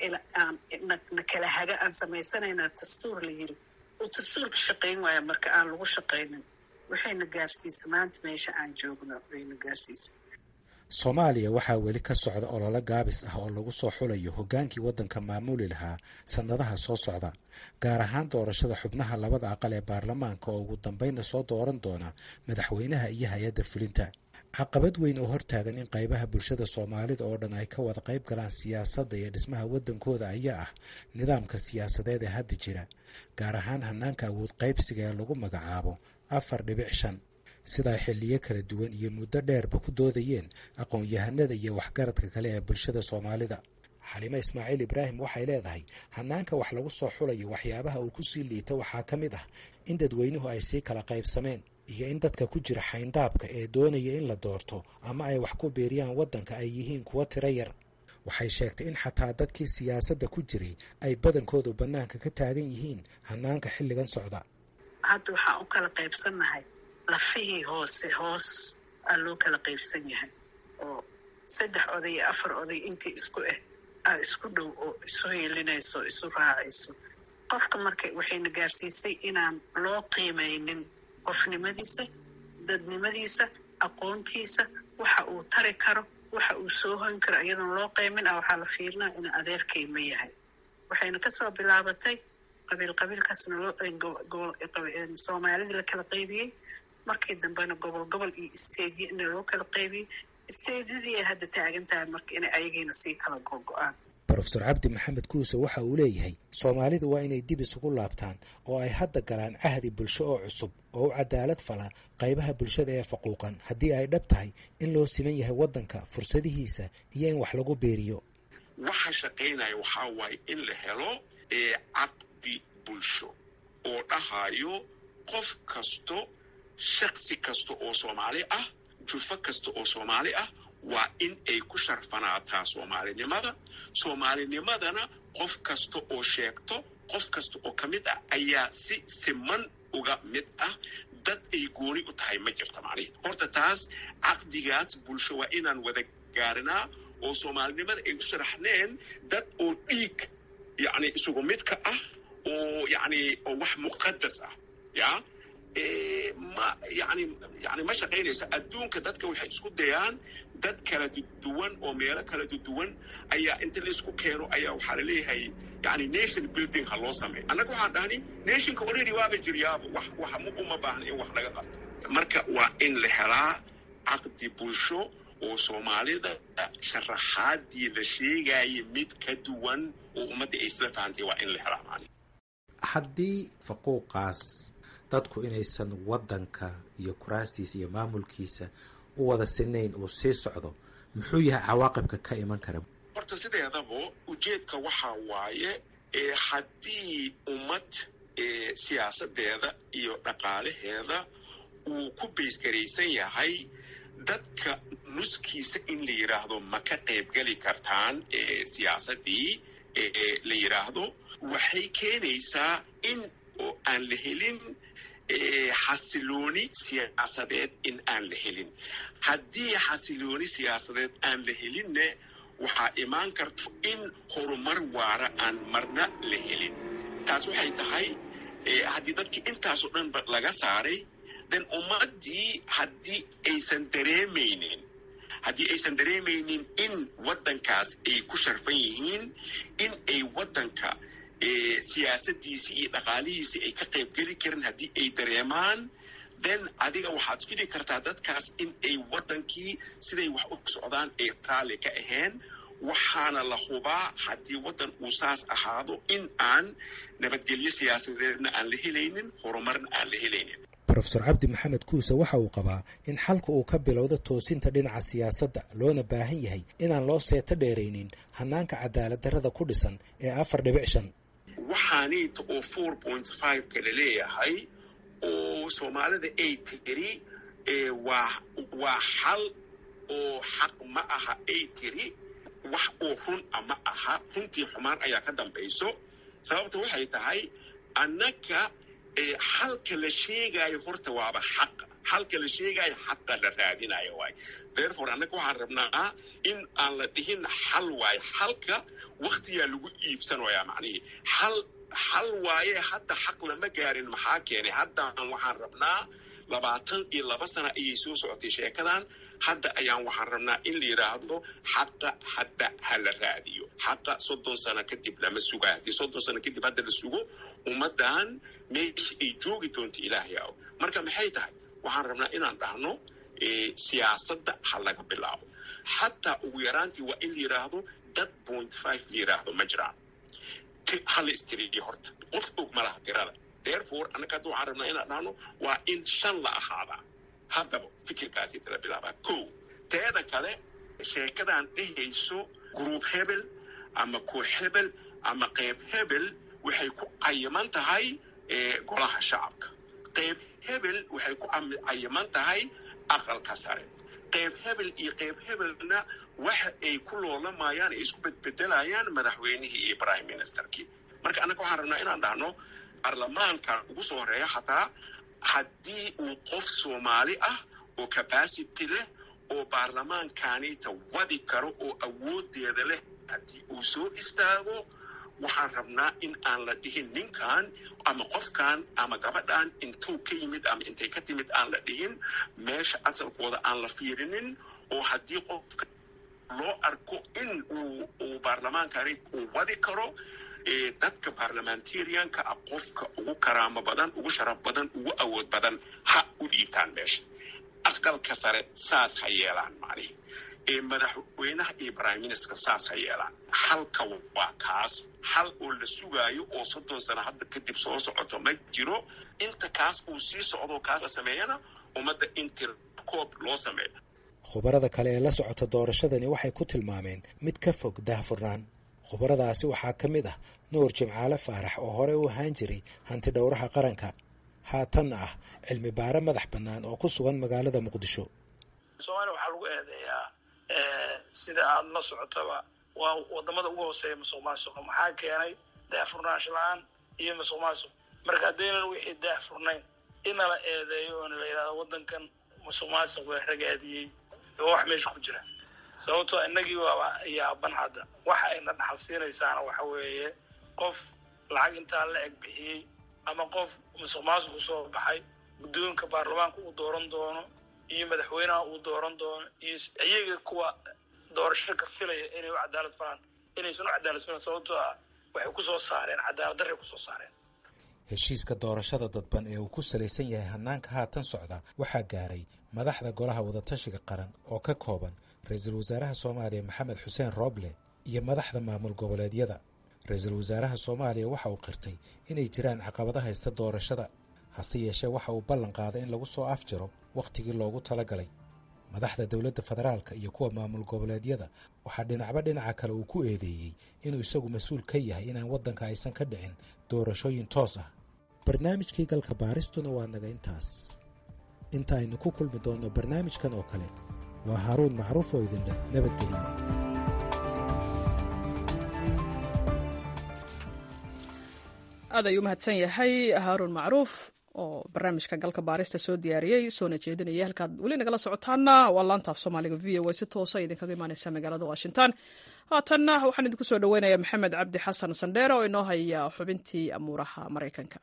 na kala haga aan samaysanaynaa dastuur la yiri oo dastuurka shaqayn waaya marka aan lagu shaqaynin. waxayna gaarsiisay maanta meesha aan joogno wayna gaarsiisay. soomaaliya waxaa weli ka socda olole gaabis ah oo lagu soo xulayo hoggaankii waddanka maamuli lahaa sannadaha soo socda, gaar ahaan doorashada xubnaha labada aqal ee baarlamaanka oo ugu dambeynna soo dooran doona madaxweynaha iyo hay-adda fulinta. caqabad weyn oo hortaagan in qaybaha bulshada soomaalida oo dhan ay ka wada qayb galaan siyaasadda iyo dhismaha waddankooda ayaa ah nidaamka siyaasadeed ee hadda jira, gaar ahaan hanaanka awood qaybsiga ee lagu magacaabo 4.5. sidaa xilliyo kala duwan iyo muddo dheerba ku doodayeen aqoon-yahanada iyo waxgaradka kale ee bulshada soomaalida. xaliime ismaaciil ibraahim waxay leedahay hanaanka wax lagu soo xulayo waxyaabaha uu ku sii liito waxaa ka mid ah in dadweynuhu ay sii kala qaybsameen iyo in dadka ku jira xayndaabka ee doonaya in la doorto ama ay wax ku biiriyaan waddanka ay yihiin kuwo tiro yar. waxay sheegtay in xataa dadkii siyaasadda ku jiray ay badankoodu bannaanka ka taagan yihiin hanaanka xilligan socda. hadda waxaan u kala qaybsannahay lafihii hoos aa loo kala qaybsan yahay oo 3 oday iyo 4 oday intii isku isku dhow oo isu heelinayso isu raacayso. qofka marka waxayna gaarsiisay inaan loo qiimaynin qofnimadiisa, dadnimadiisa, aqoontiisa, waxa uu tari karo, waxa uu soo hoyn karo iyadoon loo qiimin waxaa la fiirinaa in adeerkay ma yahay. waxayna kasoo bilaabatay qabiilkaasna soomaalida la kala qaybiyey markii dambena gobol iyo isteedyo in loo kala qaybiyo isteedyadii ay hadda taagan tahay marka inay ayagiina sii kala gogo-aan. brofesor cabdi maxamed kuuse waxa uu leeyahay soomaalidu waa inay dib isugu laabtaan oo ay hadda galaan cahdi bulsho oo cusub oo u cadaalad fala qaybaha bulshada ee faquuqan haddii ay dhab tahay in loo siman yahay waddanka fursadihiisa iyo in wax lagu beeriyo. waxa shaqaynaya waxaa waaye in la helo caqdi bulsho oo dhahayo qof kasto shaksi kasta oo soomaali ah jufo kasta oo soomaali ah waa in ay ku sharfanaataa soomaalinimadana qof kasta oo sheegto qof kasta oo ka mid ah ayaa si siman uga mid ah dad ay gooni u tahay ma jirta macnihi horta taas caqdigaas bulsho waa inaan wada gaarinaa oo soomaalinimada ay u sharaxneen dad oo dhiig yacni isugu midka ah oo yacni oo wax muqadas ah yaa yani ma shaqaynaysa adduunka dadka waxay isku dayaan dad kala duwan oo meelo kala duwan ayaa inta laisku keeno ayaa waxaa laleeyahay yani nation building ha loo sameeyo annaga waxaan dhahni nationka already waaba jiryaaba wax uma baahna in wax laga qabto marka waa in la helaa caqdi bulsho oo soomaalida sharaxaadii la sheegaya mid ka duwan oo ummadda ay isla fahantay waa in la helaa macni haddii faquuqaas dadku inaysan waddanka iyo kuraastiisa iyo maamulkiisa u wada sinayn uu sii socdo muxuu yahay cawaaqibka ka iman kara? horta sideedaba ujeedka waxaa waaye haddii ummad siyaasadeeda iyo dhaqaalaheeda uu ku baysgaraysan yahay dadka nuskiisa in la yidhaahdo ma ka qaybgeli kartaan siyaasadii la yidhaahdo waxay keenaysaa in oo aan la helin xasilooni siyaasadeed in aan la helin haddii xasilooni siyaasadeed aan la helinne waxaa imaan karto in horumar waara aan marna la helin taas waxay tahay haddii dadkii intaasoo dhanba laga saaray den ummaddii haddii aysan dareemaynin in waddankaas ay ku sharfan yihiin in ay waddanka siyaasadiisii iyo dhaqaalihiisii ay ka qaybgeli karin haddii ay dareemaan then adiga waxaad fili kartaa dadkaas in ay waddankii siday wax u socdaan ay raalli ka ahayn waxaana la hubaa haddii waddan uu saas ahaado in aan nabadgelyo siyaasadeedna aan la helaynin horumarna aan la helaynin. brofesor cabdi maxamed kuuse waxa uu qabaa in xalka uu ka bilowda toosinta dhinaca siyaasadda loona baahan yahay inaan loo seeto dheeraynin hanaanka cadaalad darrada ku dhisan ee 4.5 waxaaniita oo 4.5 kala leeyahay oo soomaalida ay tiri waa xal oo xaq ma aha ay tiri wax oo run ama aha runtii xumaan ayaa ka dambayso sababta waxay tahay annaka xalka la sheegayo horta waaba xaq halka la sheegayo xaqa la raadinayo waay therefore annaga waxaan rabnaa in aan la dhihin xal waaye halka waqtiyaa lagu iibsanayaa macnihii xal waaye hadda xaq lama gaarin maxaa keenay haddaan waxaan rabnaa 22 sano ayay soo socotay sheekadan hadda ayaan waxaan rabnaa in la yidhaahdo xaqa hadda ha la raadiyo xaqa 30 sano kadib lama sugaa haddii 30 sano kadib hadda la sugo ummaddan meesha ay joogi doonto ilaahay aw marka maxay tahay waxaan rabnaa inaan dhahno siyaasadda ha laga bilaabo xataa ugu yaraantii waa in la yidhaahdo dad 0.5 la yidhaahdo ma jiraan hala istiriyo horta qof og malaha tirada therefore annaga hadda waxaan rabnaa inaan dhahno waa in 5 la ahaadaa haddaba fikirkaasi tala bilaabaa teeda kale sheekadan dhehayso group hebel ama koox hebel ama qayb hebel waxay ku cayiman tahay golaha shacabka qayb hebel waxay ku cayiman tahay aqalka sare qayb hebel iyo qayb hebelna waxa ay ku loolamayaan ay isku bedbedelayaan madaxweynihii iyo prime ministerkii marka annaga waxaan rabnaa inaan dhahno baarlamaankan ugu soo horeeya xataa haddii uu qof Soomaali ah oo capacity leh oo baarlamaankaaniita wadi karo oo awoodeeda leh haddii uu soo istaago waxaan rabnaa in aan la dhihin ninkan ama qofkan ama gabadhan intuu ka yimid ama intay ka timid aan la dhihin meesha asalkooda aan la fiirinin oo haddii qofka loo arko in uu baarlamaankaani uu wadi karo dadka parliamentarianka ah qofka ugu karaamo badan ugu sharaf badan ugu awood badan ha u dhiibtaan meesha aqalka sare saas ha yeelaan macnihi madaxweynaha iyo prime minister saas ha yeelaan halka waa kaas hal oo la sugaayo oo 30 sano hadda kadib soo socoto ma jiro inta kaas uu sii socdo kaas la sameeyana ummadda intercop loo sameeyo khubarada kale ee la socota doorashadani waxay ku tilmaameen mid ka fog daahfurnaan khubaradaasi waxaa ka mid ah nuur jimcaale faarax oo hore u ahaan jiray hanti dhowraha qaranka haatanna ah cilmi baare madax bannaan oo ku sugan magaalada muqdisho soomaaliya waxaa lagu eedeeyaa sida aad la socotaba waa wadamada ugu hooseeya musuqmaasuqa maxaa keenay daahfurnaansho la-aan iyo musuqmaasuq marka haddaynan wixii daahfurnayn ina la eedeeyo oona la yidhahdo waddankan musuqmaasuq baa ragaadiyey oo wax meesha ku jira sababtoo innagii waaba yaaban hadda waxa ayna dhaxal siinaysaana waxa weeye qof lacag intaa la eg bixiyey ama qof musuqmaasuq soo baxay guddoonka baarlamaanka uu dooran doono iyo madaxweynaha uu dooran doono iyo iyaga kuwa doorasho ka filaya inay u cadaalad falaan inaysan u cadaalad filan sababtoo ah waxay ku soo saareen cadaalad darray ku soo saareen heshiiska doorashada dadban ee uu ku salaysan yahay hanaanka haatan socda waxaa gaaray madaxda golaha wadatashiga qaran oo ka kooban ra-iisul wasaaraha soomaaliya maxamed xuseen rooble iyo madaxda maamul goboleedyada ra-iisul wasaaraha soomaaliya waxa uu qirtay inay jiraan caqabada haysta doorashada hase yeeshee waxa uu ballan qaaday in lagu soo afjiro wakhtigii loogu talagalay madaxda dowladda federaalka iyo kuwa maamul goboleedyada waxaa dhinacba dhinaca kale uu ku eedeeyey inuu isagu mas-uul ka yahay inaan waddanka aysan ka dhicin doorashooyin toos ah barnaamijkii galka baaristuna waa naga intaas inta aynu ku kulmi doonno barnaamijkan oo kale waa haaruun macruuf oo idindha nabadgelyo aad ayuu umahadsan yahay haaruun macruuf oo barnaamijka galka baarista soo diyaariyey soona jeedinaya halkaad weli nagala socotaana waa laantaaf soomaaliga v o si toosa idinkaga imaaneysa magaalada washington haatanna waxaan idinku soo dhaweynayaa maxamed cabdi xasan sandheere oo inoo haya xubintii amuuraha maraykanka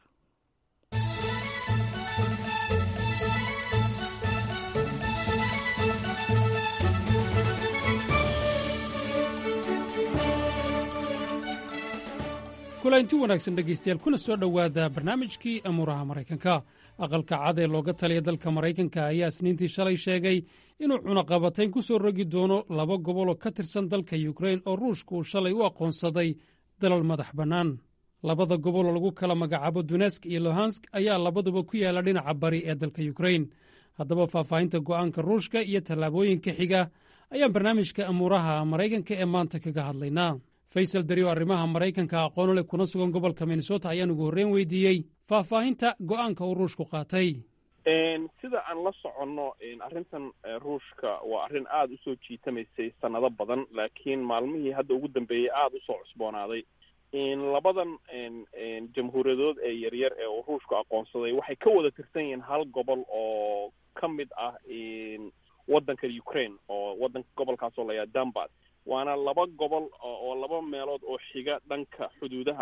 kulanti wanaagsan dhegaystayaal kuna soo dhowaada barnaamijkii amuuraha maraykanka aqalka cad ee looga taliya dalka maraykanka ayaa isniintii shalay sheegay inuu cunaqabatayn ku soo rogi doono 2 gobol oo ka tirsan dalka yukrain oo ruushka uu shalay u aqoonsaday dalal madax bannaan 2 gobol oo lagu kala magacaabo dunesk iyo lohansk ayaa labaduba ku yaala dhinaca bari ee dalka yukrain haddaba faahfaahinta go'aanka ruushka iyo tallaabooyinka xiga ayaan barnaamijka amuuraha maraykanka ee maanta kaga hadlaynaa faysal dario arrimaha maraykanka aqoon leh kuna sugan gobolka minnesota ayaan ugu horreyn weydiiyey faahfaahinta go'aanka uu ruushku qaatay sida aan la soconno arrintan ruushka waa arrin aada usoo jiitamaysay sanado badan laakiin maalmihii hadda ugu dambeeyey aada usoo cusboonaaday labadan jamhuuriyadood ee yaryar ee uu ruushku aqoonsaday waxay ka wada tirsan yihiin hal gobol oo ka mid ah waddanka ukraine oo waddanka gobolkaasoo la yaha donbas waana 2 gobol oo 2 meelood oo xiga dhanka xuduudaha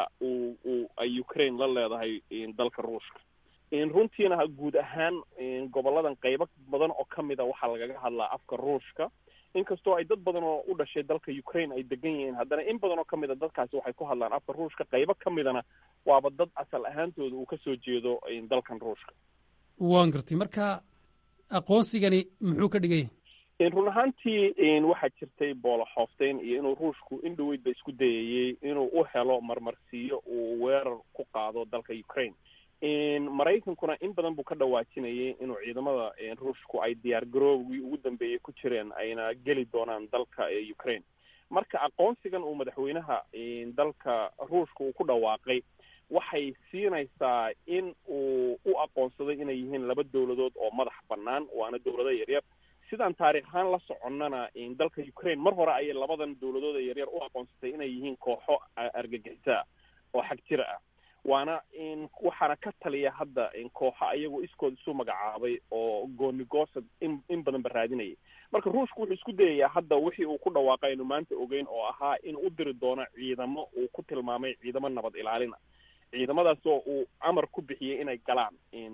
ay Ukraine la leedahay dalka Ruushka runtiina guud ahaan goboladan qaybo badan oo kamid ah waxa lagaga hadlaa afka Ruushka inkastoo ay dad badan oo u dhashay dalka Ukraine ay degan yihiin haddana in badan oo kamid ah dadkaasi waxay ku hadlaan afka Ruushka qaybo kamidana waaba dad asal ahaantooda uu ka soo jeedo dalkan Ruushka waan gartay marka aqoonsigani muxuu ka dhigay run ahaantii waxaa jirtay booloxoofteyn iyo inuu ruushku in dhaweydba isku dayayey inuu u helo marmarsiiyo uu weerar ku qaado dalka Ukraine maraykankuna in badan buu ka dhawaajinayay inuu ciidamada ruushku ay diyaar garoobgii ugu dambeeyey ku jireen ayna geli doonaan dalka Ukraine marka aqoonsigan uu madaxweynaha dalka ruushka uu ku dhawaaqay waxay siinaysaa in uu u aqoonsaday inay yihiin 2 dowladood oo madax bannaan waana dowlado yaryar sidaan taariikh ahaan la soconnana dalka Ukraine mar hore ayay 2 dowladood ee yaryar u aqoonsatay inay yihiin kooxo argagixisa oo xag jir ah waxaana ka taliya hadda kooxo ayagu iskood isu magacaabay oo goonigoosad in badan ba raadinayay marka ruushku wuxuu isku dayayaa hadda wixii uu ku dhawaaqay inuu maanta ogeyn oo ahaa in u diri doono ciidamo uu ku tilmaamay ciidamo nabad ilaalina ciidamadaas oo uu amar ku bixiyey inay galaan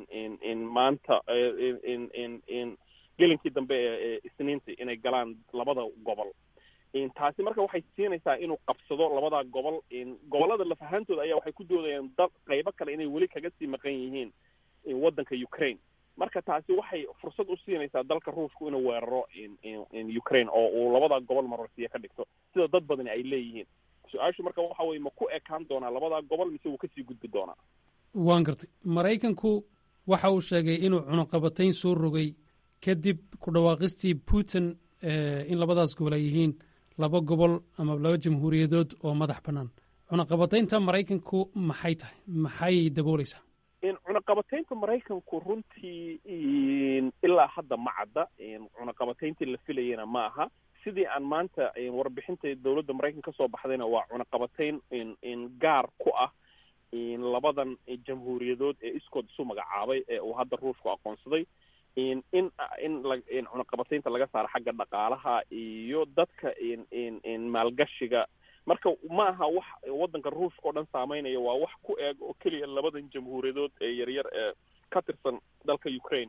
maanta gelinkii dambe ee isniintii inay galaan 2 gobol taasi marka waxay siinaysaa inuu qabsado labadaa gobol. Gobollada laf ahaantooda ayaa waxay ku doodayaan dad qaybo kale inay weli kaga sii maqan yihiin waddanka Ukraine. marka taasi waxay fursad u siinaysaa dalka ruushku inuu weeraro in Ukraine oo uu labadaa gobol mararsiya ka dhigto sida dad badan ay leeyihiin. su-aashu marka waxa weeye ma ku ekaan doonaa labadaa gobol mise wuu kasii gudbi doonaa? waan gartay. Maraykanku waxa uu sheegay inuu cunaqabatayn soo rogay kadib ku dhawaaqistii Putin in labadaas gobol ay yihiin laba gobol ama laba jamhuuriyadood oo madax bannaan. cunaqabataynta Maraykanku maxay tahay? maxay daboolaysaa? cunaqabataynta Maraykanku runtii ilaa hadda ma cadda. cunaqabatayntii la filayena ma aha. sidii aan maanta warbixinta dowladda Maraykanka ka soo baxdayna waa cunaqabatayn gaar ku ah labadan jamhuuriyadood ee iskood isu magacaabay ee uu hadda ruushku aqoonsaday. in cunaqabataynta laga saaro xagga dhaqaalaha iyo dadka maalgashiga. marka ma aha wax waddanka ruushka oo dhan saameynaya, waa wax ku eeg oo keliya labadan jamhuuriyadood ee yaryar ee ka tirsan dalka Ukraine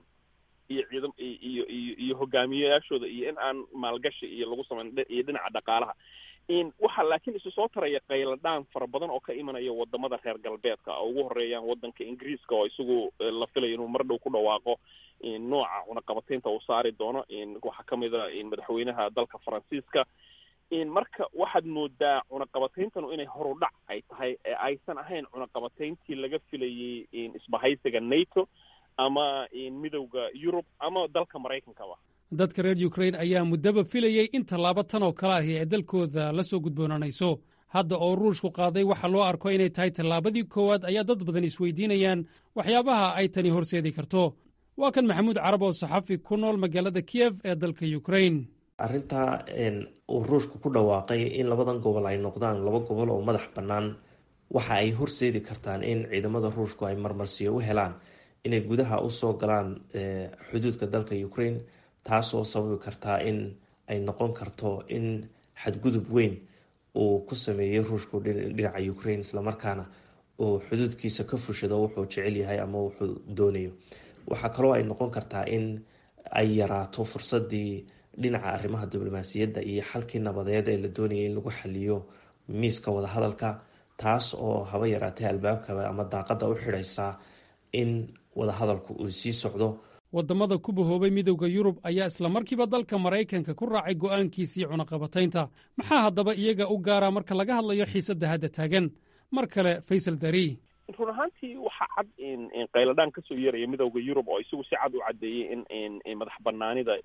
iyo hogaamiyayaashooda iyo in aan maalgashi iyo lagu samayn iyo dhinaca dhaqaalaha. waxa laakiin isu soo taraya qayladhaan fara badan oo ka imanaya wadamada reer galbeedka oo ugu horeeyaan waddanka Ingiriiska oo isagu la filayo inuu mar dhow ku dhawaaqo nooca cunaqabataynta uu saari doono. waxaa ka mid a madaxweynaha dalka Faransiiska. marka waxaad moodaa cunaqabatayntan inay horudhac ay tahay ee aysan ahayn cunaqabatayntii laga filayay isbahaysiga NATO ama midowda Yurub ama dalka Maraykankaba. dadka reer Ukraine ayaa muddaba filayay in tallaabo tan oo kale ahi ay dalkooda la soo gudboonanayso. hadda oo ruushku qaaday waxa loo arko inay tahay tallaabadii koowaad ayaa dad badan isweydiinayaan waxyaabaha ay tani horseedi karto. waa kan Maxamuud Carab oo saxafi ku nool magaalada Kiev ee dalka Ukraine. arrinta uu ruushku ku dhawaaqay in labadan gobol ay noqdaan laba gobol oo madax bannaan waxa ay horseedi kartaan in ciidamada ruushku ay marmarsiyo u helaan inay gudaha usoo galaan xuduudka dalka Ukraine, taasoo sababi kartaa in ay noqon karto in xadgudub weyn uu ku sameeyey ruushku dhinaca Ukraine, islamarkaana uu xuduudkiisa ka fushado wuxuu jecel yahay ama wuxuu doonayo. waxaa kaloo ay noqon kartaa in ay yaraato fursadii dhinaca arrimaha diblomaasiyadda iyo xalkii nabadeed ee la doonayay in lagu xaliyo miiska wadahadalka, taas oo haba yaraatee albaabka ama daaqada u xidhaysa in wadahadalku uu sii socdo. wadamada ku bahoobay midowda Yurub ayaa isla markiiba dalka Maraykanka ku raacay go'aankiisii cunaqabataynta. maxaa haddaba iyaga u gaara marka laga hadlayo xiisadda hadda taagan? mar kale Faysal Dari. run ahaantii waxaa cad qayladhaan kasoo yeeraya midowda Yurub oo isagu si cad u cadeeyey in madax banaanida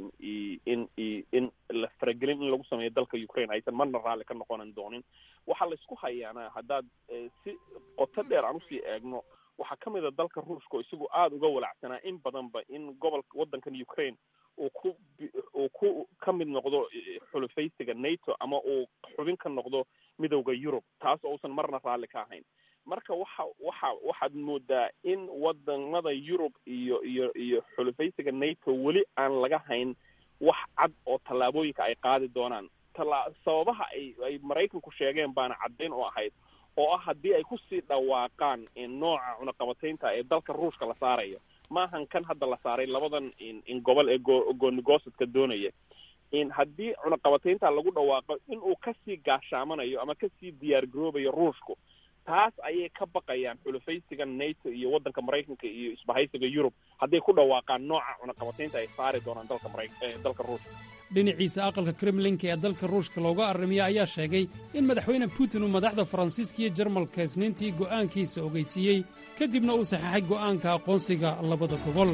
in la faragelin in lagu sameeyo dalka Ukraine aysan marna raalli ka noqonan doonin. waxaa laysku hayaana haddaad si qoto dheer aan usii eegno waxaa ka mid a dalka ruushka oo isagu aada uga walacsanaa in badanba in gobolka waddankan Ukraine uu ku ka mid noqdo xulufaysiga NATO ama uu xubin ka noqdo midowda Yurub, taas oo uusan marna raalli ka ahayn. marka waxaad moodaa in wadamada Yurub iyo xulufaysiga NATO weli aan laga hayn wax cad oo tallaabooyinka ay qaadi doonaan. sababaha ay Maraykanku sheegeen baana caddayn oo ahayd oo ah haddii ay kusii dhawaaqaan nooca cunaqabataynta ee dalka ruushka la saarayo, maahan kan hadda la saaray labadan gobol ee goonigosadka doonaya. haddii cunaqabataynta lagu dhawaaqo in uu kasii gaashaamanayo ama kasii diyaar garoobayo ruushku, taas ayay ka baqayaan xulufaysiga NATO iyo waddanka Maraykanka iyo isbahaysiga Yurub hadday ku dhawaaqaan nooca cunaqabataynta ay saari doonaan dalka ruushka. dhinaciisa aqalka Kremlinka ee dalka ruushka looga arrimiya ayaa sheegay in madaxweyne Putin uu madaxda Faransiiska iyo Jarmalka isniintii go'aankiisa ogeysiiyey kadibna uu saxaxay go'aanka aqoonsiga labada gobol.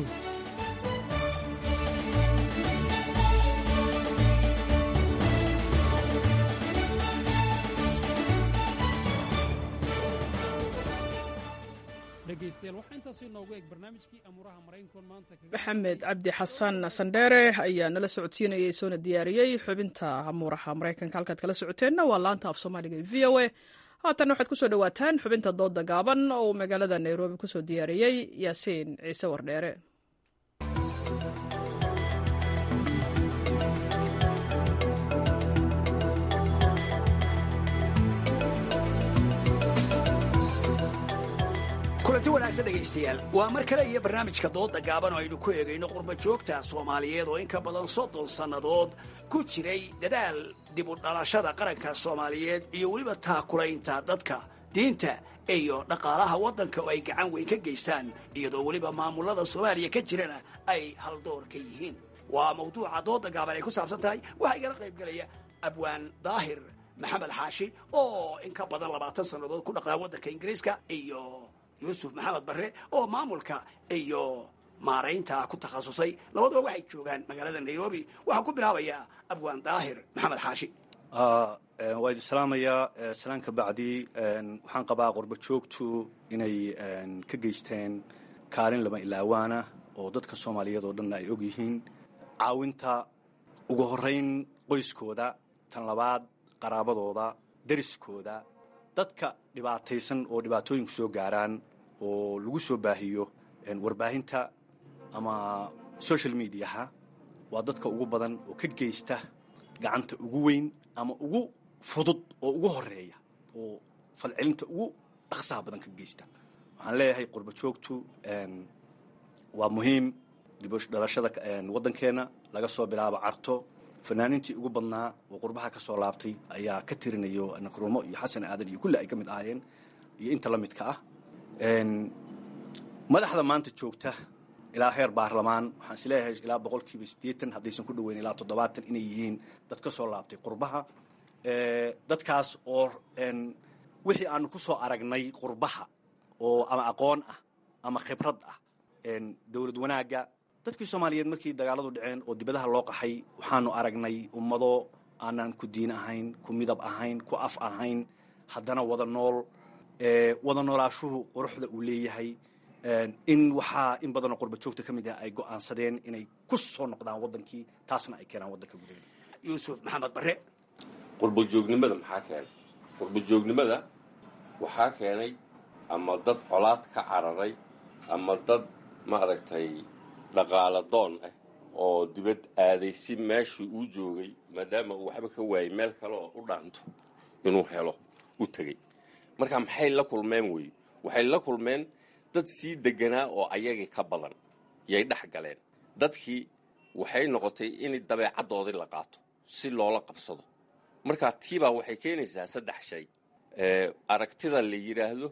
maxamed cabdi xasan sandheere ayaa nala socodsiinayay soona diyaariyey xubinta amuuraha maraykanka. halkaad kala socoteenna waa laanta af soomaaliga ee VOA. haatan waxaad kusoo dhawaataan xubinta dooda gaaban oo uu magaalada Nairobi kusoo diyaariyey Yaasiin Ciise Wardheere. kulanti wanaagsan dhegaystayaal waa mar kale iyo barnaamijka dooda gaaban oo aynu ku eegayno qurba joogta soomaaliyeed oo in ka badan 30 sannadood ku jiray dadaal dib u dhalashada qaranka soomaaliyeed iyo weliba taakulaynta dadka diinta iyo dhaqaalaha waddanka oo ay gacan weyn ka geystaan iyadoo weliba maamulada soomaaliya ka jirana ay haldoor ka yihiin waa mawduuca dooda gaaban ay ku saabsan tahay waxaa igala qayb gelaya abwaan daahir maxamed xaashi oo in ka badan 20 sannadood ku dhaqnaa waddanka ingiriiska iyo yuusuf maxamed barre oo maamulka iyo maaraynta ku takhasusay labaduba waxay joogaan magaalada nairobi waxaan ku bilaabayaa abwaan daahir maxamed xaashi waa idin salaamayaa salaan ka bacdi waxaan qabaa qurba joogtu inay ka geysteen kaalin lama ilaawaana oo dadka soomaaliyeed oo dhanna ay og yihiin caawinta ugu horrayn qoyskooda tan labaad qaraabadooda deriskooda dadka dhibaataysan oo dhibaatooyinku soo gaaraan oo lagu soo baahiyo warbaahinta ama social mediaha waa dadka ugu badan oo ka geysta gacanta ugu weyn ama ugu fudud oo ugu horeeya oo falcelinta ugu dhaqsaha badan ka geysta waxaan leeyahay qurba joogtu waa muhiim dibdhalashada waddankeenna laga soo bilaabo carto fanaaniintii ugu badnaa oo qurbaha ka soo laabtay ayaa ka tirinayo nakruumo iyo xasan aadan iyo kulli ay ka mid ahaayeen iyo inta la midka ah madaxda maanta joogta ilaa heer baarlamaan waxaan is leeyahay ilaa 80% haddaysan ku dhoweyn ilaa 70 inay yihiin dad ka soo laabtay qurbaha dadkaas oo wixii aanu ku soo aragnay qurbaha oo ama aqoon ah ama khibrad ah dowlad wanaagga dadkii soomaaliyeed markii dagaaladu dhaceen oo dibadaha loo qaxay waxaanu aragnay ummado aanan ku diin ahayn ku midab ahayn ku af ahayn haddana wada nool wada noolaashuhu quruxda uu leeyahay in waxaa in badanoo qurba joogta ka mid ah ay go'aansadeen inay ku soo noqdaan waddankii taasna ay keenaan waddanka gudaheeda yuusuf maxamed barre qurbajoognimada maxaa keenay qurbajoognimada waxaa keenay ama dad colaad ka cararay ama dad maaragtay dhaqaala doon ah oo dibad aaday si meeshii uu joogay maadaama uu waxba ka waayay meel kale oo u dhaanto inuu helo u tegey marka maxay la kulmeen wey waxay la kulmeen dad sii deganaa oo ayagii ka badan yay dhex galeen dadkii waxay noqotay in dabeecaddoodii la qaato si loola qabsado marka tiibaa waxay keenaysaa 3 shay aragtida la yidhaahdo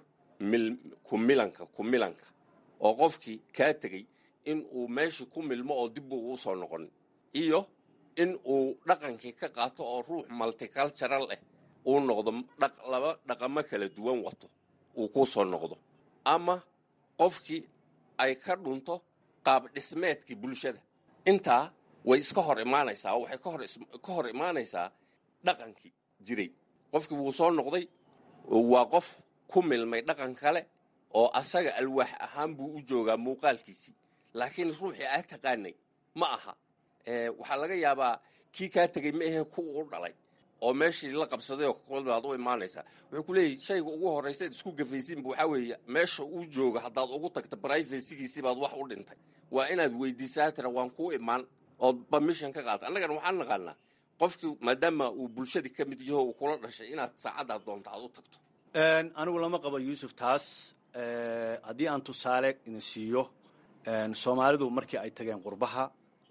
kumilanka oo qofkii kaa tegey in uu meeshii ku milmo oo dib uu u soo noqon iyo in uu dhaqankii ka qaato oo ruux multicultural ah uu noqdo laba dhaqamo kala duwan wato uu ku soo noqdo ama qofkii ay ka dhunto qaab dhismeedkii bulshada intaa way iska hor imaanaysaa waxay ka hor imaanaysaa dhaqankii jiray qofkii wuu soo noqday waa qof ku milmay dhaqan kale oo asaga alwaax ahaan buu u joogaa muuqaalkiisii laakiin ruuxii aad taqaanay ma aha waxaa laga yaabaa kii kaa tegey ma ahe ku u dhalay oo meeshii la qabsaday oo kolbaad u imaanaysaa wuxuu ku leeyahay shayga ugu horraysa isku gafaysiinba waxaa weeye meesha uu jooga haddaad ugu tagta privacygiisii baad wax u dhintay waa inaad weydiisaa tira waan kuu imaan ood permission ka qaata annagana waxaan naqaanaa qofkii maadaama uu bulshadii ka mid yaho uu kula dhashay inaad saacaddaad doonta aad u tagto anigu lama qabo yuusuf taas haddii aan tusaale idin siiyo soomaalidu markii ay tageen qurbaha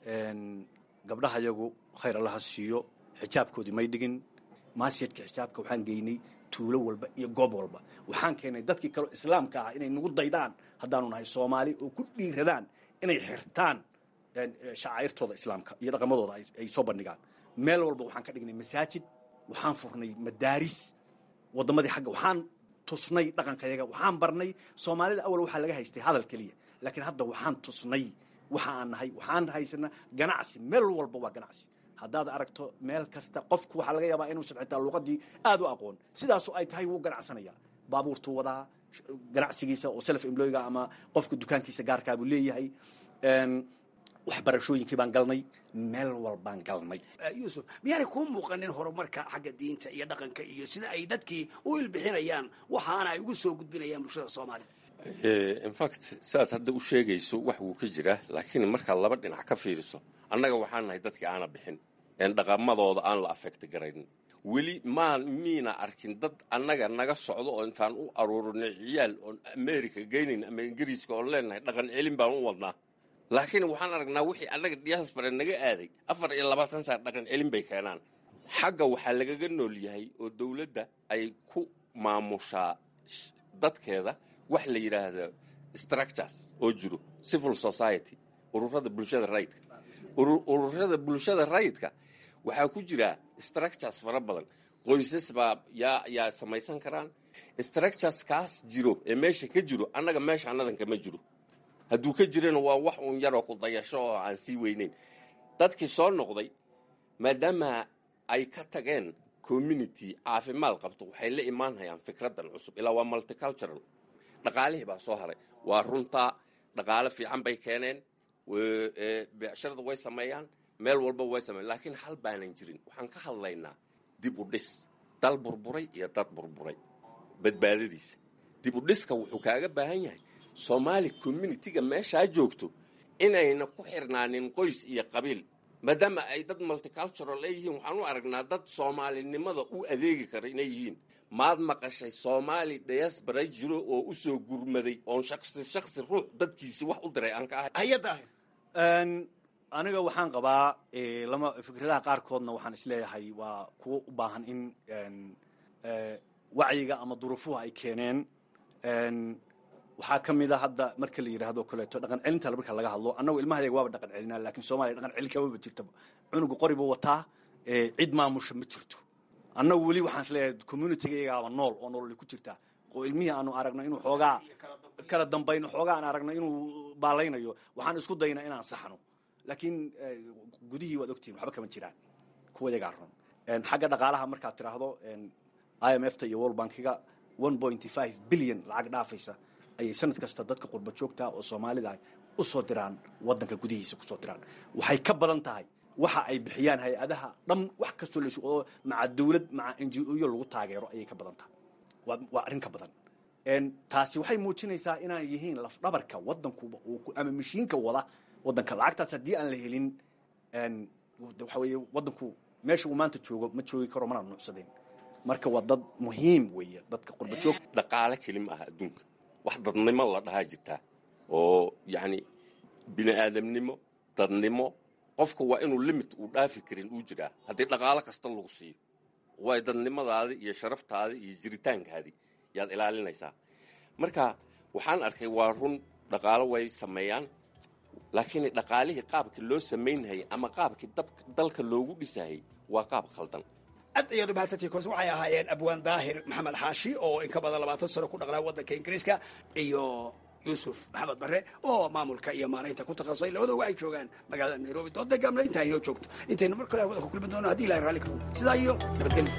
gabdhaha yagu khayr allaha siiyo xijaabkoodii may dhigin maasiyadka xijaabka waxaan geynay tuulo walba iyo goob walba waxaan keenay dadkii kaleo islaamka ah inay nagu daydaan haddaanu nahay soomaali oo ku dhiiradaan inay xirtaan shacairtooda islaamka iyo dhaqamadooda ay soo bandhigaan meel walba waxaan ka dhignay masaajid waxaan furnay madaaris waddamadii xagga waxaan tusnay dhaqankayaga waxaan barnay soomaalida awal waxaa laga haystay hadal keliya laakiin hadda waxaan tusnay waxa aan nahay waxaan haysanaa ganacsi meel walba waa ganacsi haddaad aragto meel kasta qofku waxaa laga yaabaa inuusan xitaa luuqadii aad u aqoon sidaasu ay tahay wuu ganacsanaya baabuurtuu wadaa ganacsigiisa oo self employga ama qofka dukaankiisa gaarkaa buu leeyahay waxbarashooyinkii baan galnay meel walbaan galnay yuusuf miyaanay kuu muuqanin horumarka xagga diinta iyo dhaqanka iyo sida ay dadkii u ilbixinayaan waxaana ay ugu soo gudbinayaan bulshada soomaalida infact saad hadda u sheegayso wax wuu ka jiraa laakiin markaad laba dhinac ka fiiriso annaga waxaan nahay dadkii aana bixin dhaqamadooda aan la affect garaynin weli miina arkin dad annaga naga socdo oo intaan u aruurinay ciyaal oon america geynayn ama ingiriiska oon leenahay dhaqan celin baan u wadnaa laakiin waxaan aragnaa wixii annaga diaspora naga aaday 24 saac dhaqan celin bay keenaan xagga waxaa lagaga nool yahay oo dawladda ay ku maamushaa dadkeeda wax la yidhaahdo structures oo jiro civil society ururada bulshada rayidka waxaa ku jira structures fara badan qoysas baa yaa samaysan karaan structureskaas jiro ee meesha ka jiro annaga meesha annadan kama jiro hadduu ka jirana waa wax uun yaroo ku dayasho oo aan sii weynayn dadkii soo noqday maadaama ay ka tageen community caafimaad qabto waxay la imaanayaan fikradan cusub ilaa waa multicultural dhaqaalihii baa soo haray waa runtaa dhaqaale fiican bay keeneen becsharada way sameeyaan meel walba way sameeyaan laakiin hal baanan jirin waxaan ka hadlaynaa dib u dhis dal burburay iyo dad burburay badbaadadiisa dib u dhiska wuxuu kaaga baahan yahay Somali community-ga meesha joogto inayna ku xirnaanin qoys iyo qabiil maadaama ay dad multicultural ay yihiin waxaan u aragnaa dad Soomaalinimada u adeegi kara inay yihiin maad maqashay Somali diaspora jiro oo u soo gurmaday oo shakhsi ruux dadkiisi wax u diray aan ka ahay hay'adaha aniga waxaan qabaa lama fikradaha qaarkoodna waxaan isleeyahay waa kuwa u baahan in wacyiga ama duruufuhu ay keeneen waxaa ka mid a hadda marka la yidhaahdo kaleeto dhaqan celinta marka laga hadlo annagu ilmahayaga waaba dhaqan celinaa laakiin Soomaaliya dhaqan celin kama jirtaba cunugu qoribu wataa cid maamusha ma jirto annagu weli waxaan isleeyahay community-gaygaaba nool oo nolol ku jirta oo ilmihii aanu aragno inuu xoogaa kala dambayno xoogaa aan aragno inuu baalaynayo waxaan isku daynaa inaan saxno laakiin gudihii waad ogtihiin waxba kama jiraan kuwa yagaa run xagga dhaqaalaha markaad tiraahdo IMF-ta iyo World Bank-ga 1.5 billion lacag dhaafaysa ayay sanad kasta dadka qurba joogta oo Soomaalida u soo diraan wadanka gudihiisa ku soo diraan waxay ka badan tahay waxa ay bixiyaan hay'adaha dhan wax kasto la isoo maca dawlad maca NGO-yo lagu taageero ayay ka badan tahay waa arrin ka badan taasi waxay muujinaysaa inaan yihiin laf dhabarka wadankuba ama mashiinka wada wadanka lacagtaas haddii aan la helin waxa weeye wadanku meesha uu maanta joogo ma joogi karo mana nuucsadeen marka waa dad muhiim weeye dadka qurba joog dhaqaale kelima ah adduunka wax dadnimo la dhahaa jirtaa oo yani bini aadamnimo dadnimo qofka waa inuu limit uu dhaafi karin uu jiraa haddii dhaqaale kasta lagu siiyo way dadnimadaada iyo sharaftaada iyo jiritaankaadii yaad ilaalinaysaa marka waxaan arkay waa run dhaqaale way sameeyaan laakiin dhaqaalihii qaabkii loo samaynayay ama qaabkii dalka loogu dhisayay waa qaab khaldan aad ayaad u mahadsantihi koos waxay ahaayeen abwaan daahir maxamed xaashi oo in ka badan 20 sano ku dhaqnaa waddanka ingiriiska iyo yuusuf maxamed barre oo maamulka iyo maaraynta ku takhasusay labadooda ay joogaan magaalada nairobi doodda gaamna intaa inoo joogto intaynu mar kale hawada ku kulmi doono haddii ilahay raalli karo sidaa iyo nabadgelyo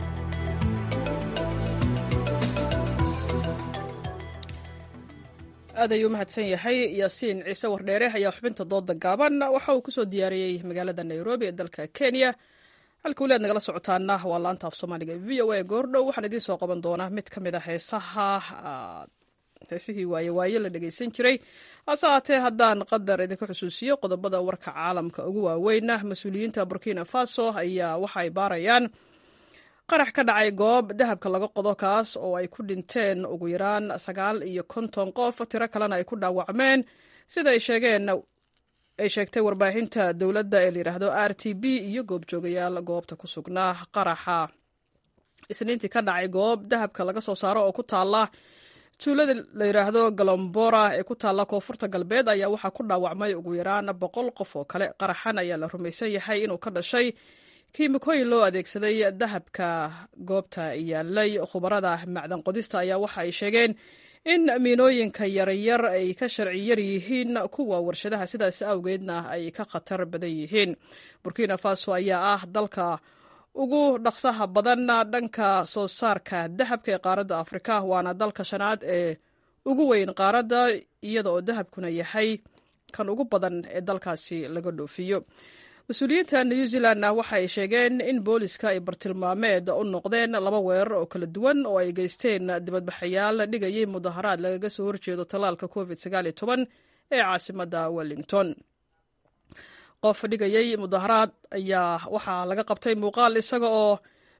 aad ayuu mahadsan yahay yaasiin ciise wardheere ayaa xubinta doodda gaaban waxa uu ku soo diyaariyey magaalada nairobi ee dalka kenya halka weli aad nagala socotaana waa laanta af soomaaliga v o a goordhow waxaan idiin soo qaban doonaa mid ka mid a heesihii waaye la dhegaysan jiray hase haatee haddaan qadar idinku xusuusiyo qodobada warka caalamka ugu waaweyna mas-uuliyiinta burkina faso ayaa waxay baarayaan qarax ka dhacay goob dahabka laga qodo kaas oo ay ku dhinteen ugu yaraan 59 qof tiro kalena ay ku dhaawacmeen sida ay sheegtay warbaahinta dowladda ee layidhaahdo RTB iyo goobjoogayaal goobta ku sugnaa qaraxa isniintii ka dhacay goob dahabka laga soo saaro oo ku taala tuulada layidhaahdo galombora ee ku taala koonfurta galbeed ayaa waxaa ku dhaawacmay ugu yaraan 100 qof oo kale qaraxan ayaa la rumaysan yahay inuu ka dhashay kiimikooyin loo adeegsaday dahabka goobta yaalay khubarada macdan qodista ayaa waxa ay sheegeen in miinooyinka yaryar ay ka sharci yar yihiin kuwa warshadaha sidaas awgeedna ay ka khatar badan yihiin burkina faso ayaa ah dalka ugu dhaqsaha badan dhanka soo saarka dahabka ee qaaradda afrika waana dalka shanaad ee ugu weyn qaaradda iyada oo dahabkuna yahay kan ugu badan ee dalkaasi laga dhoofiyo mas-uuliyiinta new zealandna waxa ay sheegeen in booliska ay bartilmaameed u noqdeen 2 weerar oo kala duwan oo ay geysteen dibadbaxayaal dhigayay mudaharaad lagaga soo horjeedo tallaalka covid-19 ee caasimadda wellington qof dhigayay mudaharaad ayaa waxaa laga qabtay muuqaal isaga oo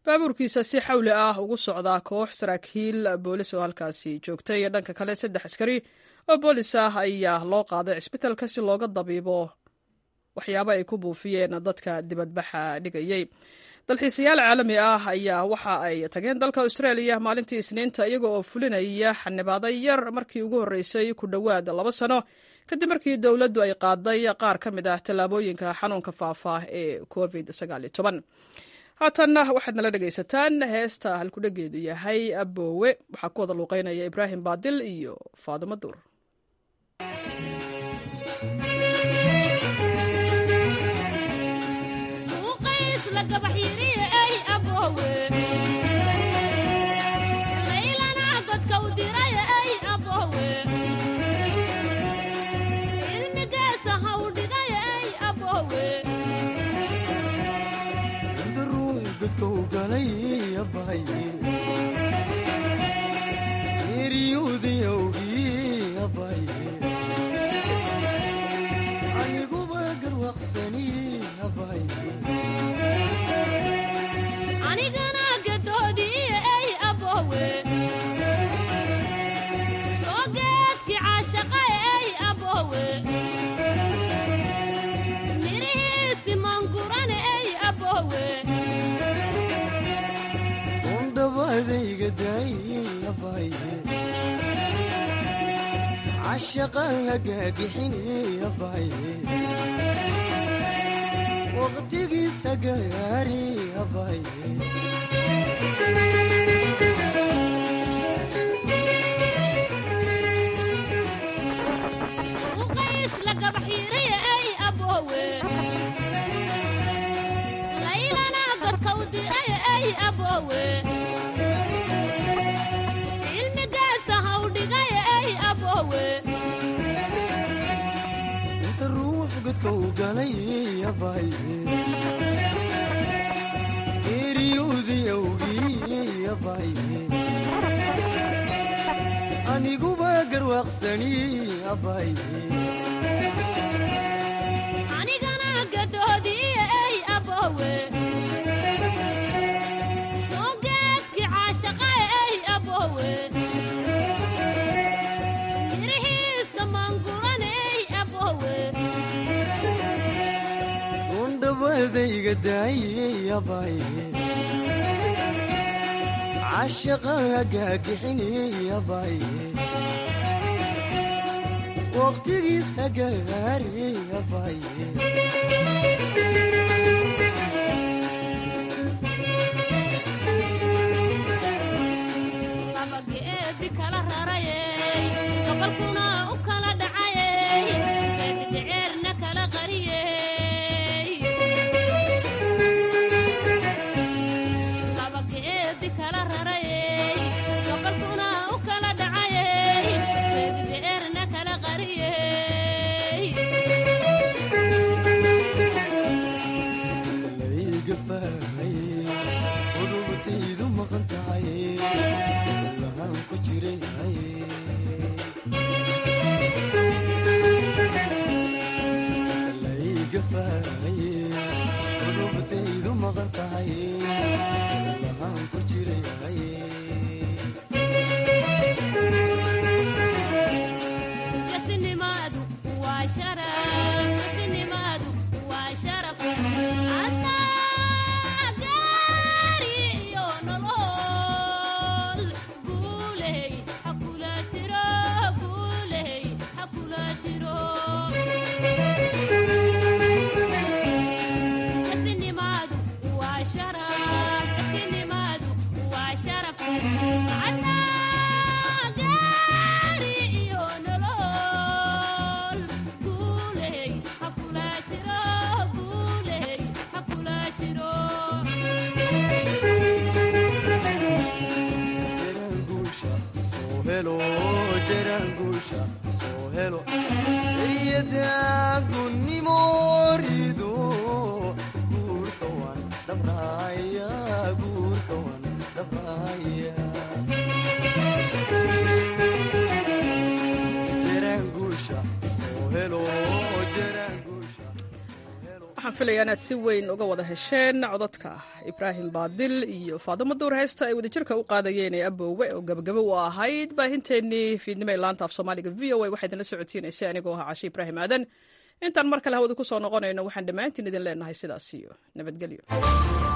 baabuurkiisa si xawli ah ugu socdaa koox saraakiil boolis oo halkaasi joogtay. dhanka kale 3 askari oo boolis ah ayaa loo qaaday cisbitaalka si looga dabiibo waxyaabo ay ku buufiyeen dadka dibadbaxa dhigayay. dalxiisayaal caalami ah ayaa waxa ay tageen dalka Australia maalintii Isniinta iyaga oo fulinaya xanibaado yar markii ugu horeysay ku dhowaad 2 sano kadib markii dowladdu ay qaaday qaar ka mid ah tallaabooyinka xanuunka faafa ee COVID-19. haatanna waxaad nala dhegaysataan heesta halkudhageedu yahay Aboowe. waxaa ku wada luuqeynaya Ibraahim Baadil iyo Faadimo Duur. waxaan filayaa inaad si weyn uga wada hesheen codadka ibraahim baadil iyo faadimo duur heesta ay wadajirka u qaadayeen ee aboowe oo gabagabo u ahayd baahinteennii fiidnimo ee laanta af soomaaliga v o a waxaa idinla socodsiinaysay anigoo ahaa cashe ibraahim aadan intaan mar kale hawada ku soo noqonayno waxaan dhammaantiin idin leenahay sidaas iyo nabadgelyo.